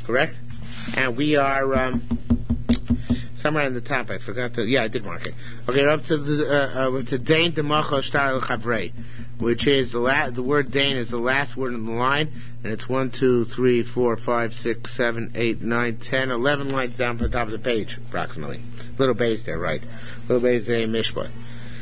correct? And we are somewhere on the top. I forgot to. Yeah, I did mark it. Okay, we're up to Dain Demacha Shtar El Chavrei, which is the word Dain is the last word in the line, and it's 1, 2, 3, 4, 5, 6, 7, 8, 9, 10, 11 lines down from the top of the page, approximately. Little base there, right? Little base there in Mishpat.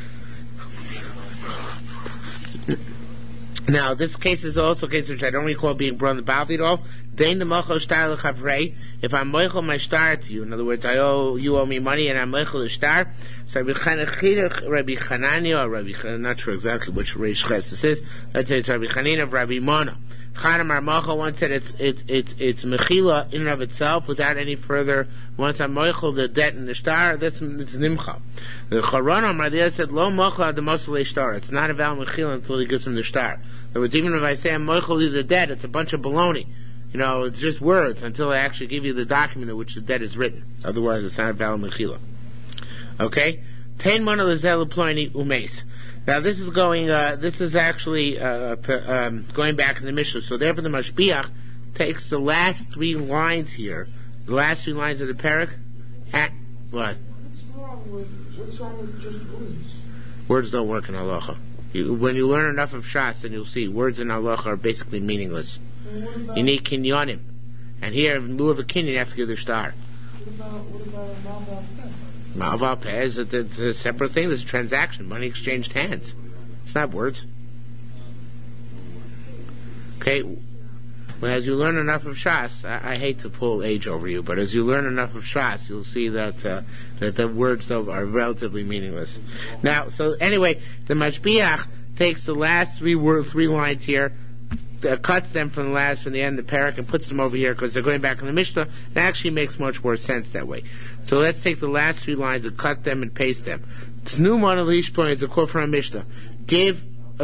Now, this case is also a case which I don't recall being brought in the Baal at all. Dain Demacha Shtar El Chavrei. If I'm moichel my shtar to you, in other words, you owe me money, and I'm moichel the shtar. So Rabbi Chanania, or I'm not sure exactly which Reish Ches this is. Let's say it's Rabbi Chanina of Rabbi Mona. Chanam Armacha once said it's mechila in and of itself without any further. Once I'm moichel the debt in the shtar, it's nimcha. The Charon Amar said lo mochel the mosle shtar. It's not a val mechila until he gives him the shtar. In other words, even if I say I'm moichel the debt, it's a bunch of baloney. It's just words until I actually give you the document in which the debt is written. Otherwise, it's not valid mechila. Okay? Tein mana lezel ploini umes. Now, this is going. This is actually going back in the Mishnah. So therefore, the Mashbiach takes the last 3 lines here, the last 3 lines of the parak. At what? What's wrong with just words? Words don't work in halacha. When you learn enough of Shas, then you'll see words in halacha are basically meaningless. You need kinyanim, and here in lieu of a kinyan, you have to give the shtar. What about a Malval peh is a separate thing. There's a transaction, money exchanged hands. It's not words. Okay. Well, as you learn enough of Shas, I hate to pull age over you, but as you learn enough of Shas, you'll see that the words are relatively meaningless. Now, so anyway, the Mashbiach takes the last 3 lines here. Cuts them from the end of the parak and puts them over here because they're going back in the Mishnah. It actually makes much more sense that way. So let's take the last 3 lines and cut them and paste them. Tnu mana lishpoin is a quote from Mishnah. Give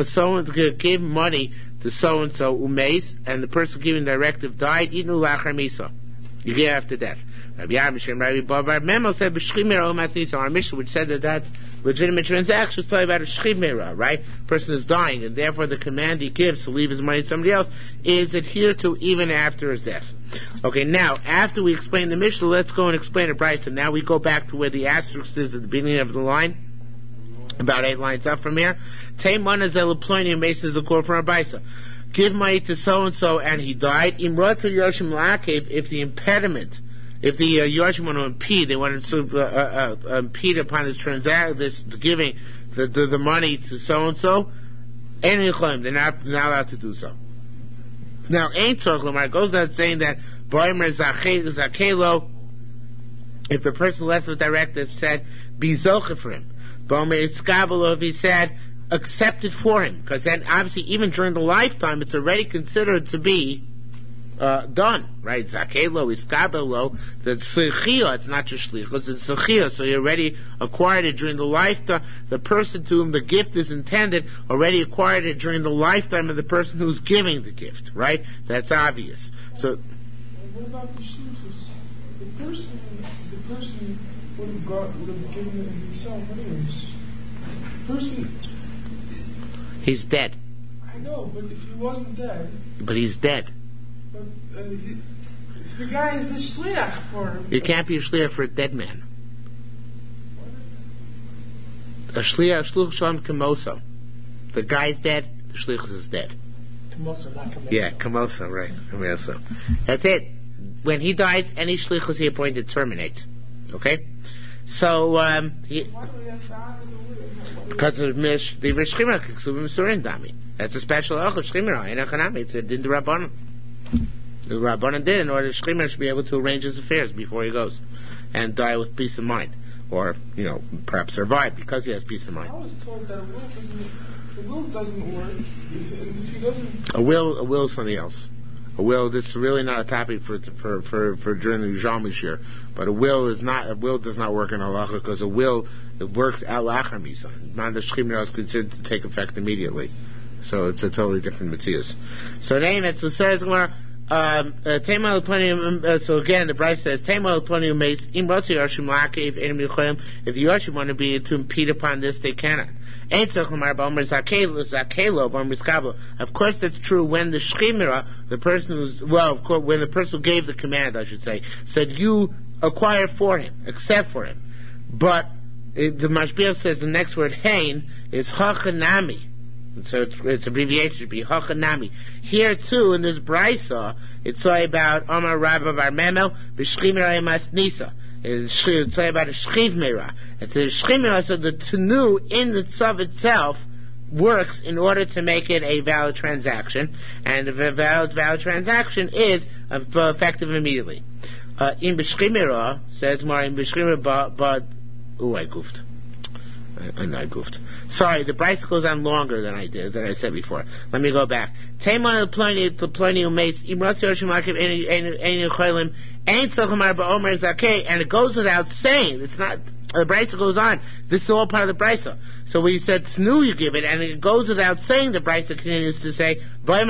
money to so and so umeis, and the person giving the directive died. Inu lachar misa. You give after death. Rabbi Yamishem, Rabbi Babar Memo said b'shchimera omas nisa. Our Mishnah which said that legitimate transactions talking about a shchimera, right? Person is dying, and therefore the command he gives to leave his money to somebody else is adhered to even after his death. Okay, now after we explain the Mishnah, let's go and explain the Brisa. Now we go back to where the asterisk is at the beginning of the line, about 8 lines up from here. Teimana zelaploinim bases a quote from our Brisa. Give money to so-and-so, and he died. Imratu Yoshim La'akev, if the impediment, if the Yoshim want to impede, they want to impede upon his giving the money to so-and-so, they're not allowed to do so. Now, Ein Tzorch L'mar goes without saying that, Boimer Zakelo, if the person left with directive said, be Zoche for him. Boimer Itzkabelo, if he said, accepted for him, because then obviously even during the lifetime it's already considered to be done, right? Zakelo, Iskabelo, the Tzechia, it's not just Shlichus, it's Tzechia, so you already acquired it during the lifetime. The person to whom the gift is intended already acquired it during the lifetime of the person who's giving the gift, right? That's obvious. So, what about the Shlichus? The person would have given it himself anyways. The person... He's dead. I know, but if he wasn't dead... But he's dead. But if the guy is the shliach for him... You can't be a shliach for a dead man. A shliach shalom kamoso. The guy's dead, the shliach is dead. Kamoso, not kamoso. Yeah, kamoso, right. Kamoso. That's it. When he dies, any shlichus he appointed terminates. Okay? So, Why do we have to honor the because of the Rishchimra Kiksubim Surin Dami. That's a special Ochot Shchimra, in Achanami. It's in the Rabbanon. The Rabbanon did in order that Shchimra should be able to arrange his affairs before he goes and die with peace of mind. Or, perhaps survive because he has peace of mind. I was told that a will doesn't work if he doesn't... A will is something else. A will, this is really not a topic for during the Yom year, but a will does not work in halacha because a will, it works al achar misa. Man the shchimra is considered to take effect immediately. So it's a totally different metzius. So then it says So again, the Bryce says, if the Yoshim want to be to impede upon this, they cannot. Of course, that's true when the Shchimira, the person who's, when the person who gave the command, I should say, said, you acquire for him, accept for him. But the Mashbiach says the next word, hein, is hachanami. So it's abbreviation, should be hachanami. Here too, in this brisa, it's all about Omar Rabba Bar Memel, b'shchimira emas nisa. It's all about a shchimira. It's a shchimira, so the tenu in the tzav itself works in order to make it a valid transaction, and the valid transaction is effective immediately. In b'shchimira, says more in b'shchimira, but I goofed. I goofed. Sorry, the Bryce goes on longer than I said before. Let me go back. And it goes without saying. It's not, the Bryce goes on. This is all part of the Bryce. So when you said Tnu, you give it, and it goes without saying, the Bryce continues to say, when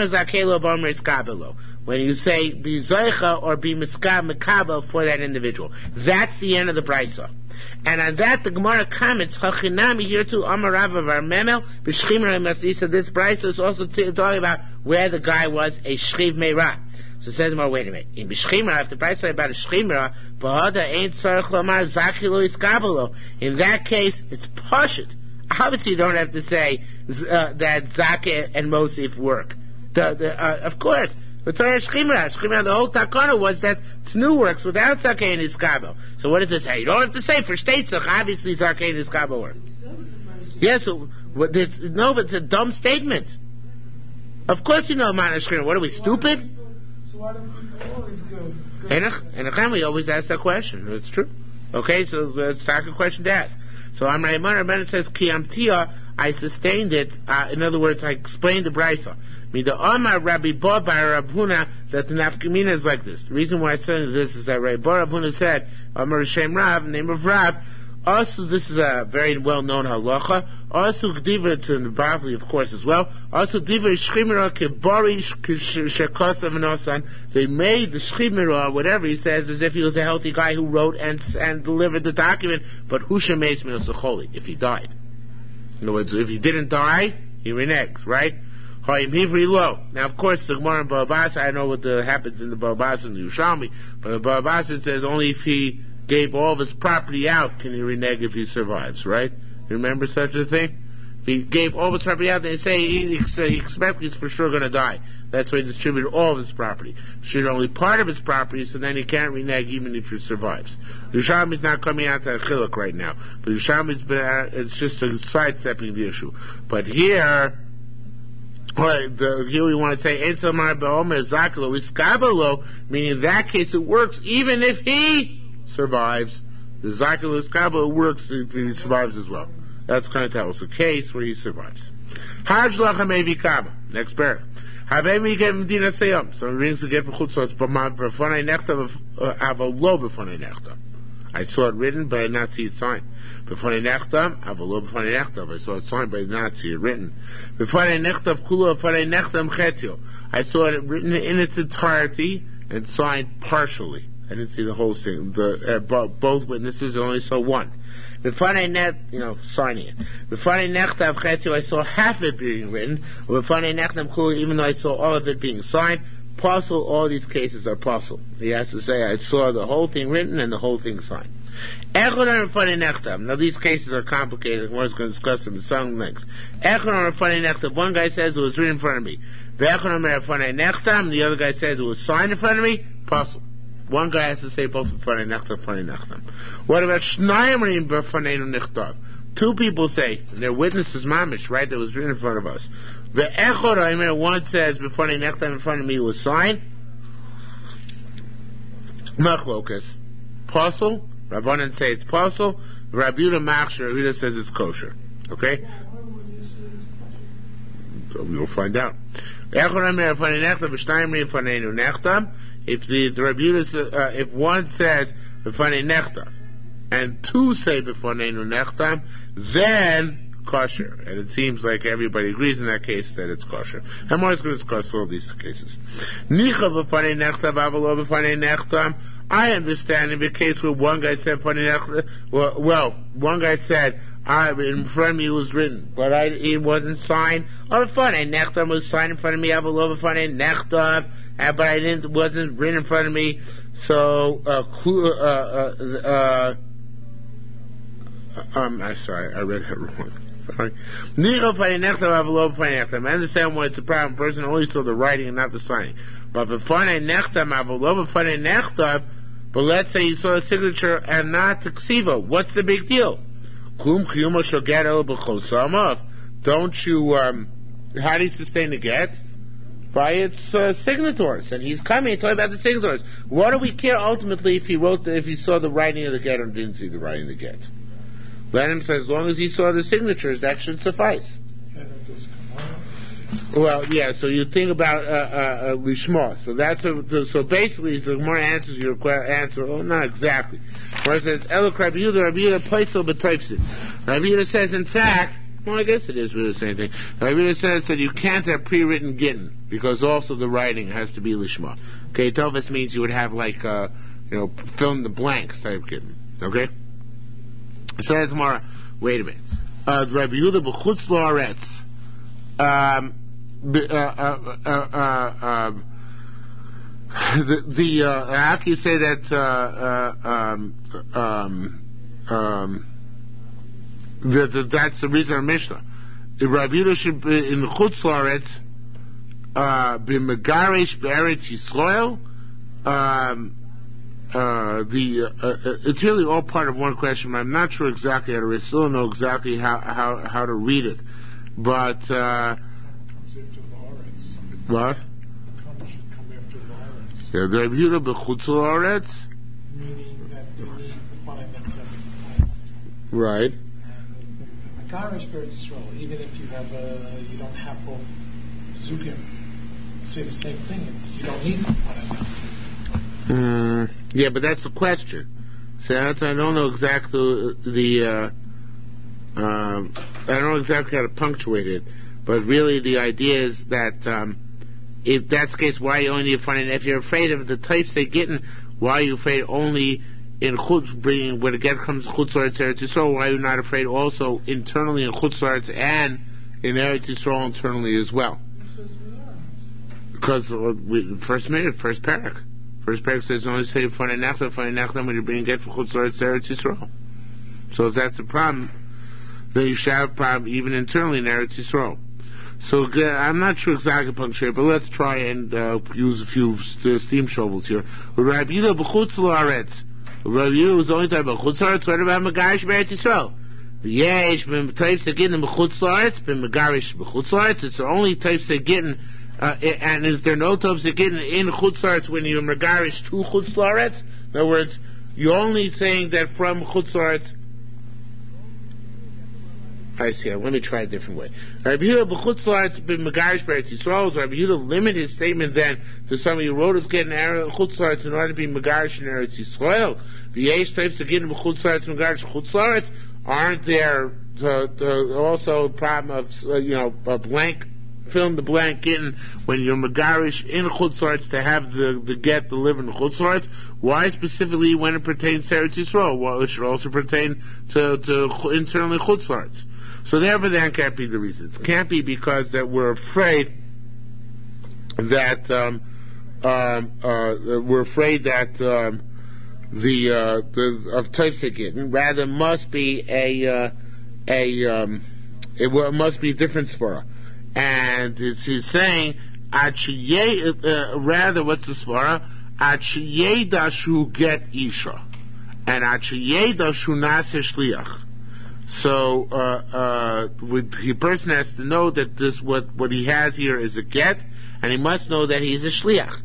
you say, be zoicha or be mekabel for that individual. That's the end of the Bryce. And on that, the Gemara comments, Chachinami here too, Amar Rabba Bar Memel, B'shchimra Masisa. This Bryce is also talking about where the guy was a Shchiv Meirah. So it says more, wait a minute. In B'shchimra, if the Bryce is about a Shchimra, B'hada ain't Tzarech Lomar Zaki Lo Iskabelo. In that case, it's Pashut. Obviously, you don't have to say that Zaki and Mosif work. Of course. But Shchimra, the whole takana was that Tnu works without Zakeh and Iskabo. So what does it say? You don't have to say for Shteitzach, obviously Zakeh and Iskabo work. Yes, but it's a dumb statement. Of course you know Mana Shchimra. What are we, stupid? So why do people always go? And we always ask that question. It's true. Okay, so let's talk a question to ask. So Amar Rabbeinu says, Ki Amtia, I sustained it. In other words, I explained the Brisa. The Omar Rabbi Bar Rab Huna, that the nafkamina is like this. The reason why it's saying this is that Rabbi Bar Rab Huna said, Omar Shem Rav, name of Rav, also this is a very well-known halacha, also Gdiva, it's in the Bavli, of course, as well, also Gdiva Shchimira Kebari Shekosav Nosan, they made the Shchimira, whatever he says, as if he was a healthy guy who wrote and delivered the document, but Husha Meis Minosacholi, if he died. In other words, if he didn't die, he reneges, right? Now, of course, the Gemara in Bava Basra, I know what happens in the Bava Basra and the Yerushalmi, but the Bava Basra says only if he gave all of his property out can he renege if he survives, right? Remember such a thing? If he gave all of his property out, they say he expects he's for sure going to die. That's why he distributed all of his property. Distributed only part of his property, so then he can't renege even if he survives. The Yerushalmi is not coming out to a chiluk right now, but the Yerushalmi it's just a sidestepping the issue. But here, here we want to say, meaning in that case it works even if he survives. The Zakilo Iskabo works if he survives as well. That's going to tell us a case where he survives. Next paragraph. So he brings the get for chutzos, I saw it written, but I did not see it signed. I saw it signed, but I did not see it written. I saw it written in its entirety and signed partially. I didn't see the whole thing. Both witnesses only saw one. Signing it. I saw half it being written. Even though I saw all of it being signed. Parcel, all these cases are parcel. He has to say, I saw the whole thing written and the whole thing signed. Now these cases are complicated, and we're going to discuss them in some length. One guy says it was written in front of me. The other guy says it was signed in front of me. Parcel. One guy has to say both in front of nechtam. What about shnayim b'fanenu nichtav? Two people say, and they're witnesses mamish, right, that was written in front of us. The echor aimer, one says, before the nechtam in front of me was signed. Machlokas. Parcel. Rabbanan say it's parcel. Rabbi Yehuda machshir, Rabbi Yehuda says it's kosher. Okay? So we'll find out. Echor aimer, before the nechtam, b'shnayim b'fanenu nechtam. If the Rabbi Yehuda, if one says, before the nechtam, and two say before Neinu Nechtam, then kosher. And it seems like everybody agrees in that case that it's kosher. And more is going to discuss all these cases. I understand in the case where one guy said, one guy said, in front of me was written, but it wasn't signed. Or funny, nechtam was signed in front of me, avalova funny, nechtam, but it wasn't written in front of me. So, I'm sorry, I read it wrong. Sorry. I understand why it's a problem. Person only saw the writing and not the signing. But but let's say you saw the signature and not the ksiva. What's the big deal? Don't you, how do you sustain the get? By its signatories. And he's coming to talk about the signatories. What do we care ultimately if he saw the writing of the get or didn't see the writing of the get? Lenin says, as long as he saw the signatures, that should suffice. Well, yeah, so you think about lishma. So basically, the more answers your answer. Oh, not exactly. Where it says, Elok Rabbi Yehuda Paisel b'Toifsid. Rabbi Yehuda says, in fact, well, I guess it is really the same thing. Rabbi Yehuda says that you can't have pre-written gittin because also the writing has to be lishma. Okay, Tovas means you would have like, fill in the blanks type gittin. Okay. It says more. Wait a minute. Rabbi Yehuda b'chutz la'aretz. How can you say that that's the reason of Mishnah? Rabbi Yehuda should be in the Chutz La'aretz be Megarish Be'eretz Yisrael. It's really all part of one question. I'm not sure exactly how to read. I still don't know exactly how to read it, but what? Yeah, the Rabbi Yehuda b'chutz la'aretz, meaning that they need to find them. right? A Garish Beretz Yisrael, even if you don't have both Zugim say the same thing, you don't need to find them. Yeah, but that's the question. So I don't know exactly I don't know exactly how to punctuate it, but really the idea is that if that's the case, why you only need to find it? If you're afraid of the types they're getting, why are you afraid only in chutz bringing when it comes to chutz la'aretz Eretz Yisrael? Why are you not afraid also internally in chutz la'aretz and in Eretz Yisrael internally as well? Because first parak. First parak says only say funny nachla when you bring get for chutz la'aretz Eretz Yisrael. So if that's a problem, then you should have a problem even internally in Eretz Yisrael. So I'm not sure exactly punctuate, but let's try and use a few steam shovels here. Rabbi Yehuda b'chutz la'aretz. Rabbi Yehuda was only talking about chutz la'aretz. What about megarish b'Eretz Yisrael? Yesh b'tayfs getting b'chutz la'aretz, b'megarish b'chutz la'aretz. It's the only types they getting. And is there no types they getting in chutz la'aretz when you're megarish to chutz la'aretz? In other words, you're only saying that from chutz la'aretz. I see. Let me try a different way. Rabbi Yehuda b'chutz la'aretz b'megarish b'Eretz Yisrael. Rabbi Yehuda limit his statement then to somebody who wrote us getting chutz la'aretz in order to be megarish in Eretz Yisrael. V'yesh types of getting b'chutz la'aretz megarish chutz la'aretz. Aren't there also a problem of a blank, fill in the blank getting when you're megarish in chutz la'aretz to have the get delivered in chutz la'aretz? Why specifically when it pertains to Eretz Yisrael? Well, it should also pertain to internally chutz la'aretz. So therefore, that can't be the reason. It can't be because that we're afraid that of types they get. Rather, must be it must be a different svara. And he's saying rather, what's the svara? Achiyeda shu get isha, and achiyeda shu nase shliach. So the person has to know that this what he has here is a get, and he must know that he is a shliach.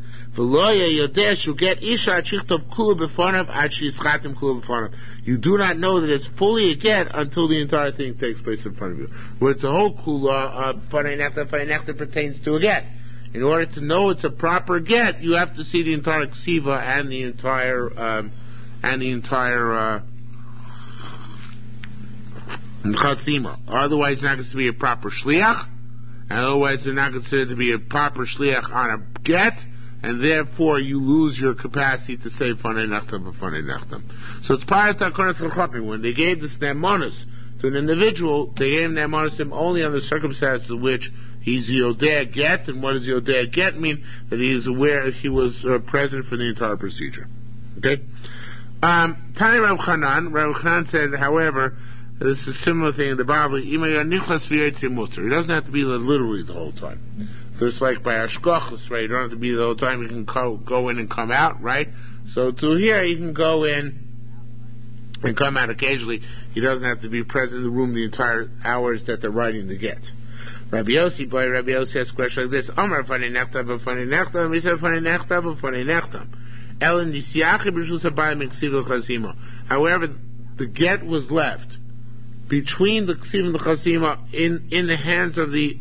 You do not know that it's fully a get until the entire thing takes place in front of you. Where it's a whole kula pertains to a get. In order to know it's a proper get, you have to see the entire ksiva and the entire chasima. Otherwise, it's not considered to be a proper shliach, and otherwise, it's not considered to be a proper shliach on a get, and therefore you lose your capacity to say fanei nechtam b'fanei nechtam. So it's part of Takonas Chachapim. When they gave this ne'emonos to an individual, they gave ne'emonos to him only under circumstances in which he's yodea get, and what does yodea get mean? That he is aware he was present for the entire procedure. Okay? Tani Rav Chanan said, however, this is a similar thing in the Bible, he doesn't have to be literally the whole time. So it's like by Ashkochus, right? You don't have to be the whole time, you can go in and come out, right? So to here, you can go in and come out occasionally. He doesn't have to be present in the room the entire hours that they're writing the get. Rabbi Yossi has a question like this: Amar fanei nechtam b'fanei nechtam. He said fanei nechtam b'fanei nechtam. Elen disiachi b'shus habayim ksiv l'chasima. However, the get was left between the ksiv and the chasima in the hands of the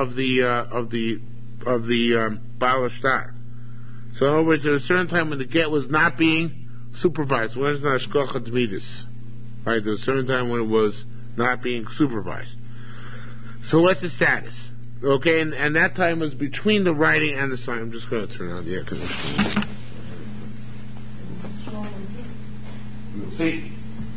Baal Shtar. So in other words, at a certain time when the get was not being supervised, when it's not Ashkocha Dmidis, right? There was a certain time when it was not being supervised. So what's the status? Okay, and that time was between the writing and the sign. I'm just going to turn on the air conditioning. We'll see.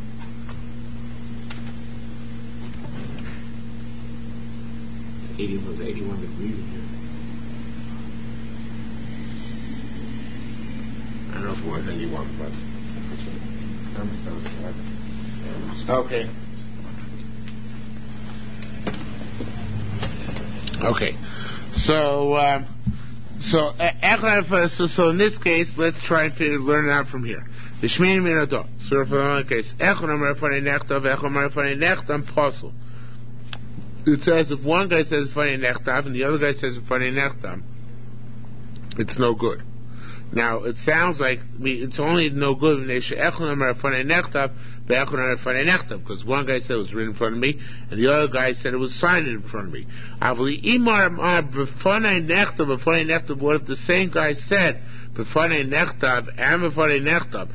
It was 81 degrees in here. I don't know if it was 81, but okay. Okay. So in this case, let's try to learn it out from here. The Shmini Minado. So for the case, Echon Fanei Nechtav, Echon Fanei Nechtam Pasul. It says if one guy says Fanei Nechtav and the other guy says Fanei Nechtam, it's no good. Now it sounds like it's only no good because one guy said it was written in front of me and the other guy said it was signed in front of me. What if the same guy said b'fanei nechtav and b'fanei nechtav,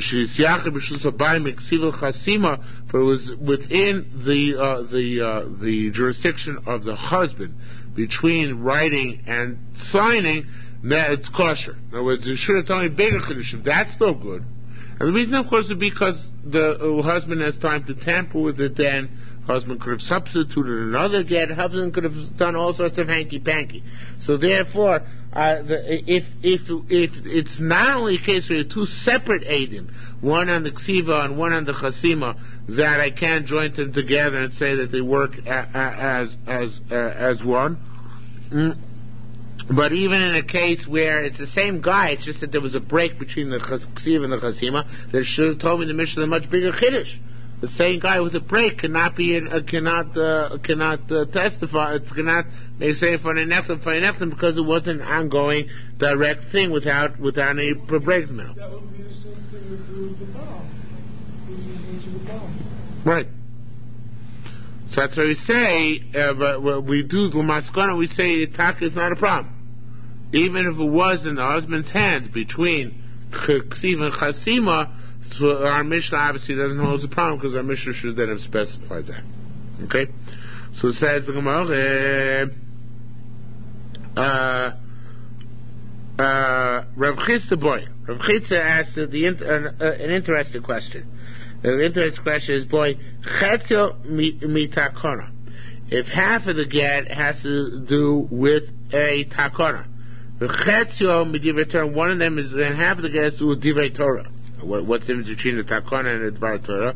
but it was within the jurisdiction of the husband between writing and signing? It's kosher. In other words, you should have told me bigger condition. That's no good. And the reason, of course, is because the husband has time to tamper with it. Then husband could have substituted another get. Husband could have done all sorts of hanky panky. So therefore, if it's not only a case where you have two separate eidim, one on the ksiva and one on the chasima, that I can't join them together and say that they work as one. But even in a case where it's the same guy, it's just that there was a break between the ksiv and the chasima, that should have told me the mission a much bigger chiddush. The same guy with a break cannot testify. It cannot they say fanei nechtam because it wasn't an ongoing direct thing without any break in the middle. That would be the same thing with the bomb. Right. So that's what we say, but what we do, L'maskana, we say taka is not a problem. Even if it was in the husband's hand between ksiv and chasima, so our Mishnah obviously doesn't hold the problem because our Mishnah should then have specified that. Okay? So it says the Gemara, Rav Chisda boy. Rav Chisda asked an interesting question. The interesting question is, boy, chetzio mitakona. If half of the get has to do with a takona, the chetzio midivrei Torah, one of them is, and half of the get has to do with divrei Torah. What's the difference between the takona and the divrei Torah?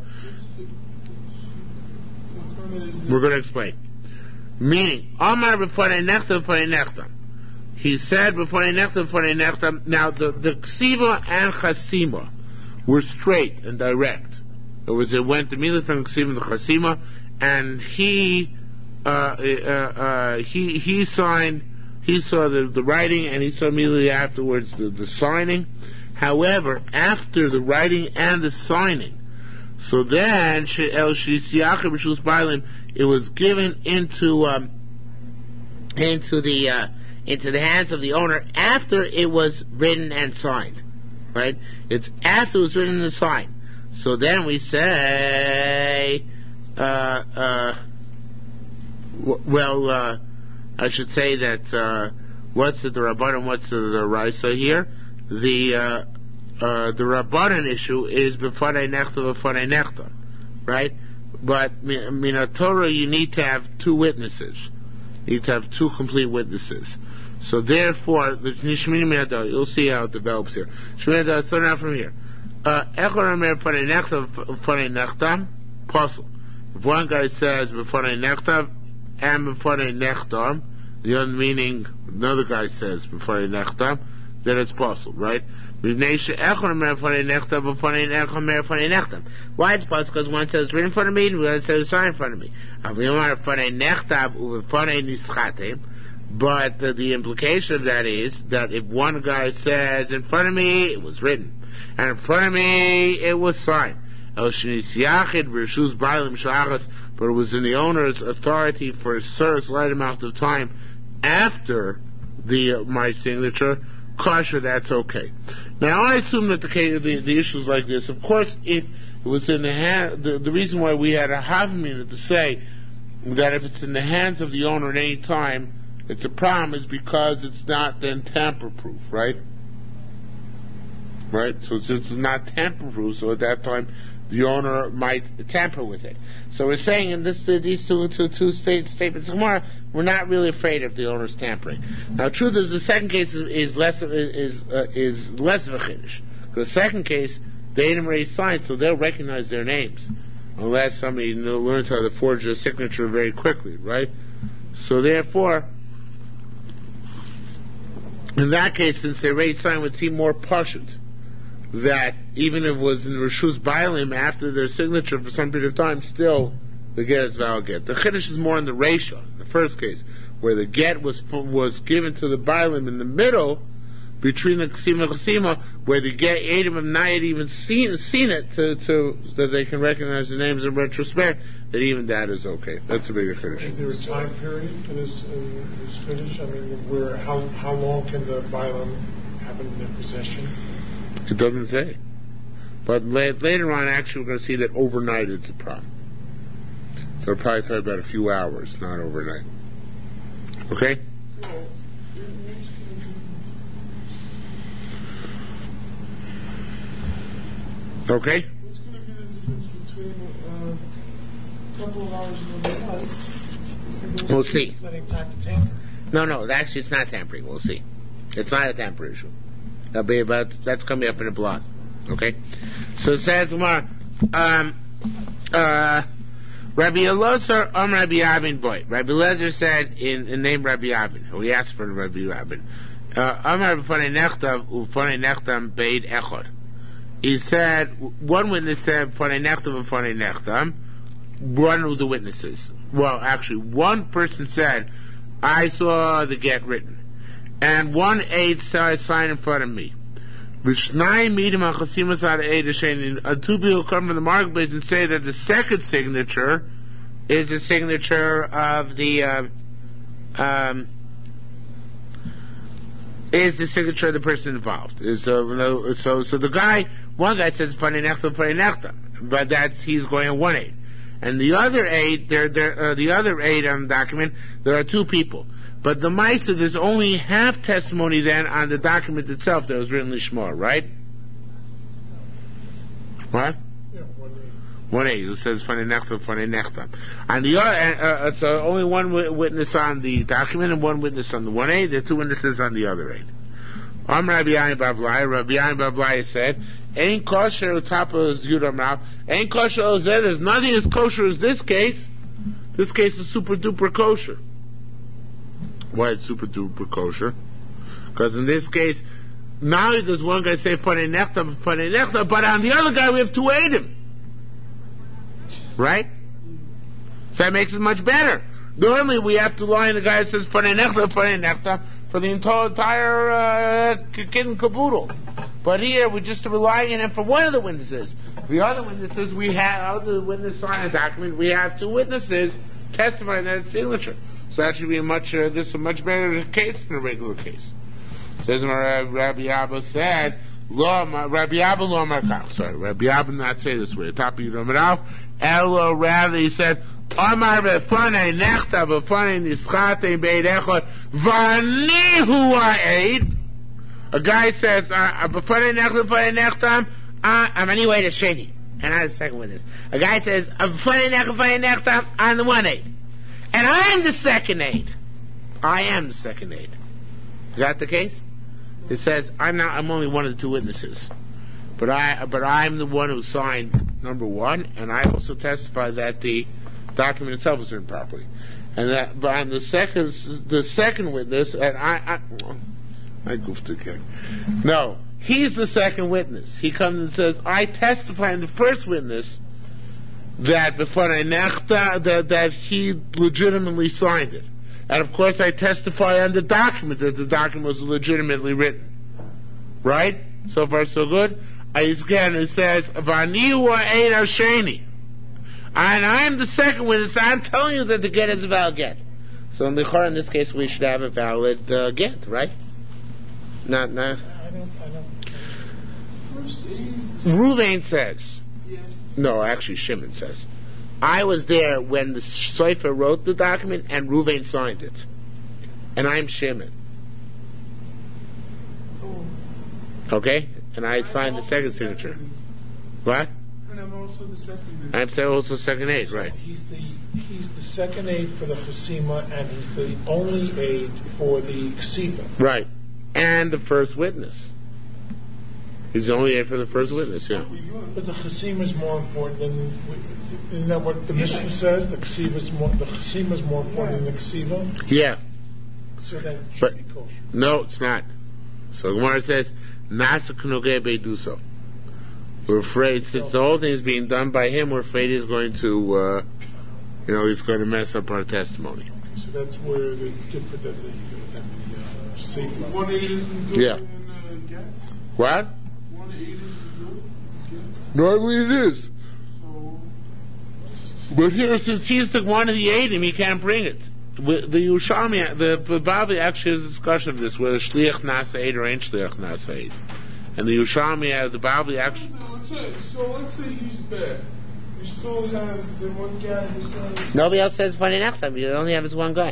We're going to explain. Meaning, Amar b'fanei nechtam. He said b'fanei nechtam. Now, the ksiva and chasima were straight and direct. It went immediately from ksiva and the chasima, and he signed. He saw the writing, and he saw immediately afterwards the signing. However, after the writing and the signing, so then it was given into the hands of the owner after it was written and signed. Right? It's after it was written and signed. So then we say I should say that what's the Rabbanan, what's the Raisa here? The Rabbanan issue is b'fanei nechta, right? But min Torah, you need to have two witnesses. You need to have two complete witnesses. So therefore, the Shmini Me'adar, you'll see how it develops here. Shmini Me'adar, start out from here. Echor Amer b'fanei nechta, possible. If one guy says b'fanei nechta and b'fanei nechta, the other meaning another guy says b'fanei nechta, then it's possible, right? Why it's possible? Because one says right in front of me, and the other says sign in front of me. But the implication of that is that if one guy says in front of me, it was written, and in front of me, it was signed. But it was in the owner's authority for a slight amount of time after my signature, kosher, that's okay. Now, I assume that the issues like this, of course, if it was in the hand, the reason why we had a havmina to say that if it's in the hands of the owner at any time, it's a problem, is because it's not then tamper-proof, right? Right? So it's not tamper-proof, so at that time, the owner might tamper with it. So we're saying in these two statements of Gemara, we're not really afraid of the owner's tampering. Now, truth is, the second case is less of a chiddush. The second case, they didn't already signed, so they'll recognize their names, unless somebody learns how to forge a signature very quickly, right? So therefore, in that case, since they already signed, it would seem more pashut that even if it was in Rishus Bailim after their signature for some period of time, still the get is valid get. The Chiddush is more in the Reisha, the first case, where the get was given to the Bailim in the middle, between the Ksima and Chasima, where the get Adam have not yet even seen it to that they can recognize the names in retrospect, that even that is okay. That's a bigger Chiddush. Is there a time period for this Chiddush? I mean, how long can the Bailim have it in their possession? It doesn't say. But later on, actually, we're going to see that overnight is a problem. So we'll probably talk about a few hours, not overnight. Okay? Okay? What's going to be the difference between a couple of hours and overnight? We'll see. Letting time to tamper. No, actually, it's not tampering. We'll see. It's not a tamper issue. That'll be about, that's coming up in a blog. Okay? So it says, Rabbi Elazar, Rabbi Abin boy. Rabbi Elazar said in name Rabbi Abin, who he asked for Rabbi Abin. He said, one witness said, one of the witnesses. Well, actually, one person said, I saw the get written. And one aide saw a sign in front of me. Two people come from the marketplace and say that the second signature is the signature of the person involved. So the guy, one guy says "Fanei nechta," but he's going on one aid, and the other aid, the other aid on the document, there are two people. But the Maisa, there's only half testimony then on the document itself that was written Lishma, right? What? Yeah, one aid. It says Fanei nechta. And the other, so only one witness on the document and one witness on the one aid. There are two witnesses on the other aid. Rabbi Ayin Bavlai said, "Ain't kosher utapa Yudam Rav. Ain't kosher ozeh. There's nothing as kosher as this case. This case is super duper kosher." Why it's super duper kosher? Because in this case, not only does one guy say Fanei nechta, but on the other guy we have two Eidim. Right? So that makes it much better. Normally we have to lie on the guy that says Fanei nechta for the entire kid and caboodle. But here we're just relying on him for one of the witnesses. The other witnesses, we have other witness sign a document. We have two witnesses testifying that it's signature. So that should be a much better case than a regular case. Says Rabbi Abba said, Rabbi Abba lo amar kach. Sorry, Rabbi Abba not say this way. Top of Yudam Elo, rather he said, Amar b'fanei nechta b'fanei nischate beid echad v'ani hu ha'eid. A guy says, b'fanei nechta, I'm anyway the sheni. And I'm the second witness. A guy says, b'fanei nechta, I'm the one aid. And I'm the second aid. I am the second aid. Is that the case? It says, I'm only one of the two witnesses. But I'm the one who signed number one, and I also testify that the document itself was written properly. And that, but I'm the second witness, and I goofed again. No, he's the second witness. He comes and says, I testify in the first witness that that he legitimately signed it. And of course I testify on the document that the document was legitimately written. Right? So far so good? Again, it says, Vani wa ein hasheni. And I'm the second witness. I'm telling you that the get is a valid get. So in this case, we should have a valid get, right? Not. I don't. Ruvain says. Yeah. No, actually Shimon says. I was there when the Sofer wrote the document and Ruvain signed it. And I'm Shimon. Okay? And I signed the second signature. What? And I'm also the second aid. I'm also second aid, right. He's the second aid for the Chasima, and he's the only aid for the Ksiva. Right. And the first witness. He's the only aid for the first witness, yeah. But the Chasima is more important than... Isn't that what the Mishnah says? The Chasima is more important than the Ksiva? Yeah. So then it should be kosher. No, it's not. So Gemara says, Nasa K'nogei Beiduso. We're afraid, since the whole thing is being done by him, we're afraid he's going to, he's going to mess up our testimony. Okay, so that's where it's different than the Sefer. 180 isn't good in get? What? 180 isn't good? Normally it is. So... But here, since he's the one of the Eidim, he can't bring it. The Yerushalmi, the Bavli actually has a discussion of this, whether Shliach Nasaid or ain't Shliach Nasaid. And the Yerushalmi, the Bavli actually... Let's say he's bad. You still have the one guy who says... Nobody else says funny Nechtam. You only have his one guy.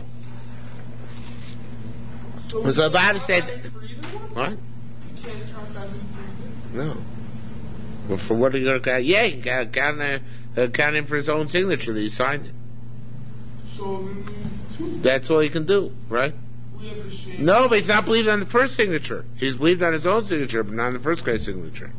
So the Bavli says... What? You can't count that for No. Well, for what are you going to count? Yeah, you can count him for his own signature that he signed it. So then two. That's all he can do, right? We have the shame. No, but he's not believed on the first signature. He's believed on his own signature, but not on the first guy's signature.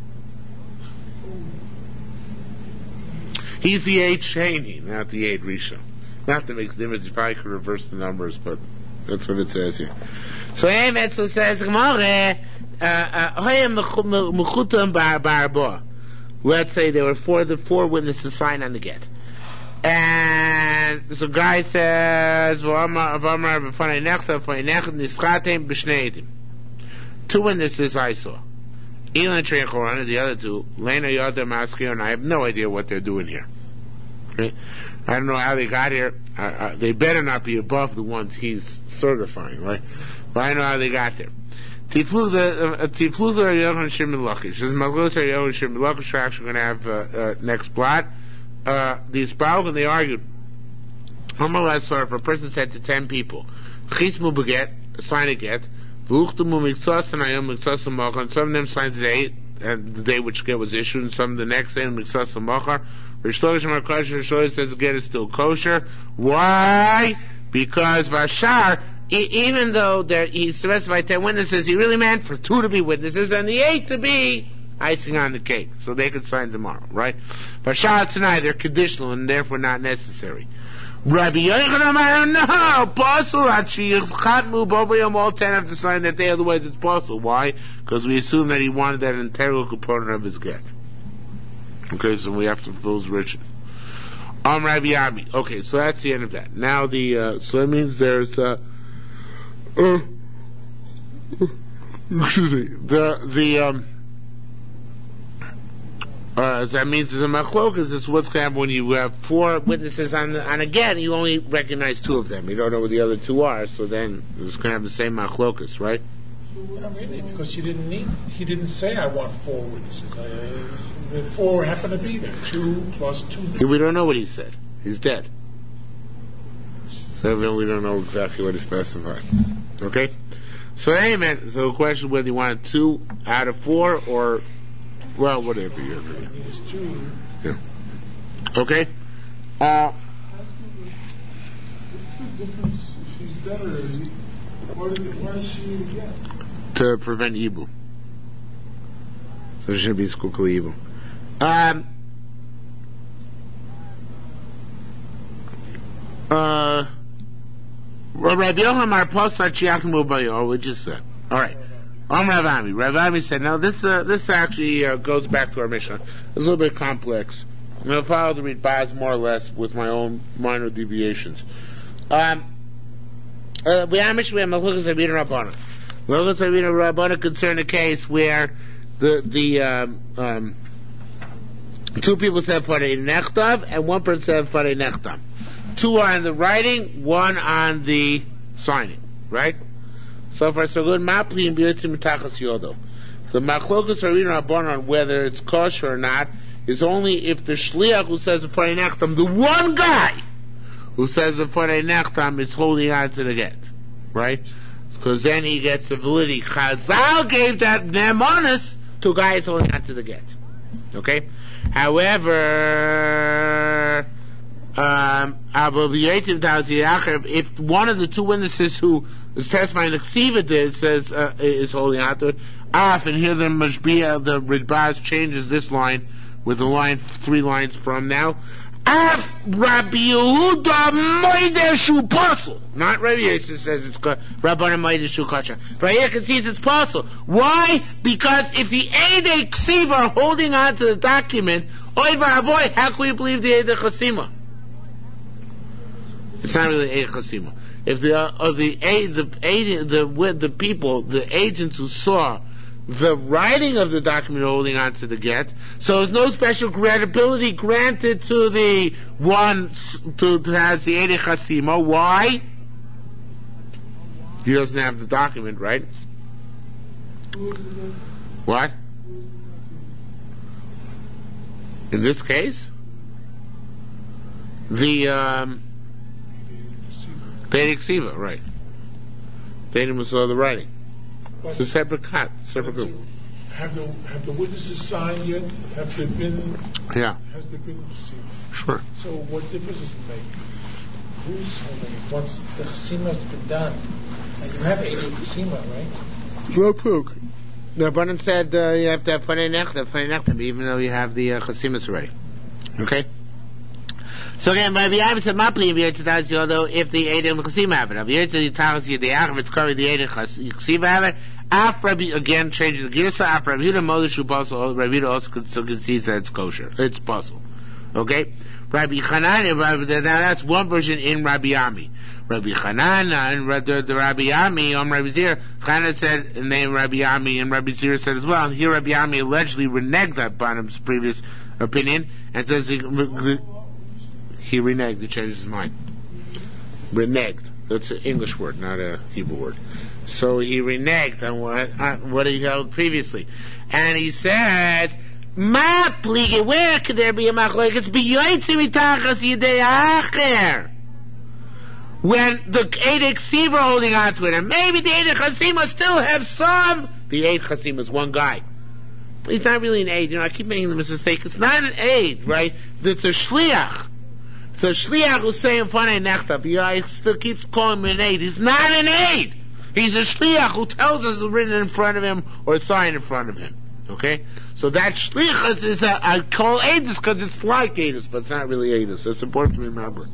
He's the Eid Shani, not the Eid Rishon. Not that makes a difference. You probably could reverse the numbers, but that's what it says here. So Emetzel says, let's say there were four witnesses signed on the get. And so guy says, two witnesses I saw. Elon Trechoran, the other two, Lena Yoda Maskio, and I have no idea what they're doing here. Okay? I don't know how they got here. They better not be above the ones he's certifying, right? But I know how they got there. Tifluza Yohan Shimon Lakish. As Malgosa Yohan Shimon Lakish are actually going to have next plot. These Baal, they argued. If a person said to 10 people, Chismu beget, sign a get, Vuchtumu Miksas and Ayom Miksas and some of them signed today, and the day which get was issued, and some the next day, Miksas and Machar. Rishtolish Markosh says the get is still kosher. Why? Because Vashar, even though he specified 10 witnesses, he really meant for 2 to be witnesses and the 8 to be icing on the cake, so they could sign tomorrow, right? Vashar tonight, they're conditional and therefore not necessary. Rabbi Yochanan, no, possible. All 10 have to sign that day, otherwise it's possible. Why? Because we assume that he wanted that integral component of his get. Okay, so we have to fulfill his riches. Rabbi Abi. Okay, so that's the end of that. Now so that means there's excuse me. That means there's a machlokas. It's what's going to happen when you have 4 witnesses on a get, you only recognize 2 of them. You don't know what the other 2 are, so then it's going to have the same machlokas, right? Not really, because he didn't say I want 4 witnesses. The 4 happen to be there. 2 plus 2. We don't know what he said. He's dead. So we don't know exactly what he specified. Okay? So amen. So the question is whether you want 2 out of 4 or, well, whatever you agree. It's 2. Yeah. Okay? What's the difference if he's dead already? Why does she need again? To prevent evil. So there shouldn't be skukul evil. Rabbi Yochanan Mar Posar Chiach Mubayo, we just said. All right. Rav Ami said, now this actually goes back to our Mishnah. It's a little bit complex. I'm going to follow the Ritbaz more or less with my own minor deviations. We have Malchukas Rabbeinu Rabbana. Malchukas Rabbeinu Rabbana concern a case where the 2 people said Parei Nechtav and 1 person said Parei Nechtav. 2 are on the writing, 1 on the signing, right? So far so good. Mapli and B'yotzim Mitachas Yodo. The Machlokas Rabbeinu Rabbana on whether it's kosher or not is only if the shliach who says the Parei Nechtav, the one guy who says the Parei Nechtav is holding on to the get, right? Because then he gets the validity. Chazal gave that ne'emanus to guys holding on to the get. Okay? However, if one of the 2 witnesses who is testifying the ksiva did says is holding on to it, and here the mashbia, the Ritbaz changes this line with the line 3 lines from now. Af Rabbi Yehuda Moide Shu Pasul. Not Rabbi Yosef says it's Rabbi Moide Shu Kosher. But here concedes it's Pasul. Why? Because if the Eidei Ksiva are holding on to the document, Oy V'Avoy, how can we believe the Eidei Chasima? It's not really Eidei Chasima. If the people, the agents who saw the writing of the document holding on to the get, so there's no special credibility granted to the one who has the Eidei Chasima. Why? He doesn't have the document, right? What? In this case? The Eidei Ksiva, right. They didn't saw the writing. It's a separate cut, separate group. Have the witnesses signed yet? Have they been? Yeah. Has there been received? Sure. So what difference does it make? Who's holding it? Once the chasima has been done, and you have 80 chasima, right? Real quick. The abundant said you have to have Fanei Nechtav, even though you have the chasimas already. Okay. So again, Rabbi Yaakov said, "Mapli v'yotzadas yodo if the Eidei Chasima have it. Rabbi Yotzad Yitachas Yedei if it's covered the Eidei Chasima have it. Af Rabbi again changing the girsa. Af Rabbi Yehuda Modesh Shu Pasul. Rabbi Yehuda also concedes that it's kosher. It's pasul. Okay. Rabbi Chanan. Now that's one version in Rabbi Ami. Rabbi Chanan and the Rabbi Ami on Rabbi Zir. Chanan said the name Rabbi Ami and Rabbi Zir said as well. And here Rabbi Ami allegedly reneged upon his previous opinion and says he reneged, he changed his mind. Reneged. That's an English word, not a Hebrew word. So he reneged on what he held previously. And he says, Ma plige, where could there be a machlokes? B'yoytzi mitachas yidei acher. When the Eidei Ksiva holding on to it, and maybe the Eidei Chasima still have some. The Eidei Chasima is one guy. He's not really an aid. I keep making the mistake. It's not an aid, right? It's a shliach. It's a shliach who's saying Fanei Nechtav. He still keeps calling him an aid. He's not an aid. He's a shliach who tells us it's written in front of him or signed in front of him. Okay? So that shlichus is I call aidus because it's like aidus, but it's not really aidus. So it's important to remember.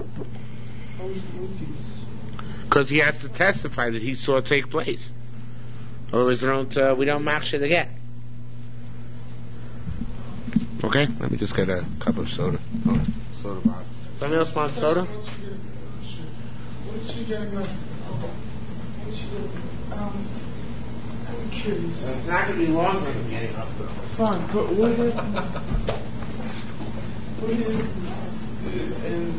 Because he has to testify that he saw it take place. Otherwise, we don't match it again. Okay? Let me just get a cup of soda. Soda bottle. Somebody else want soda? What's she getting like? I'm curious. It's not going to be long for him getting up though. Fine, but what happens? And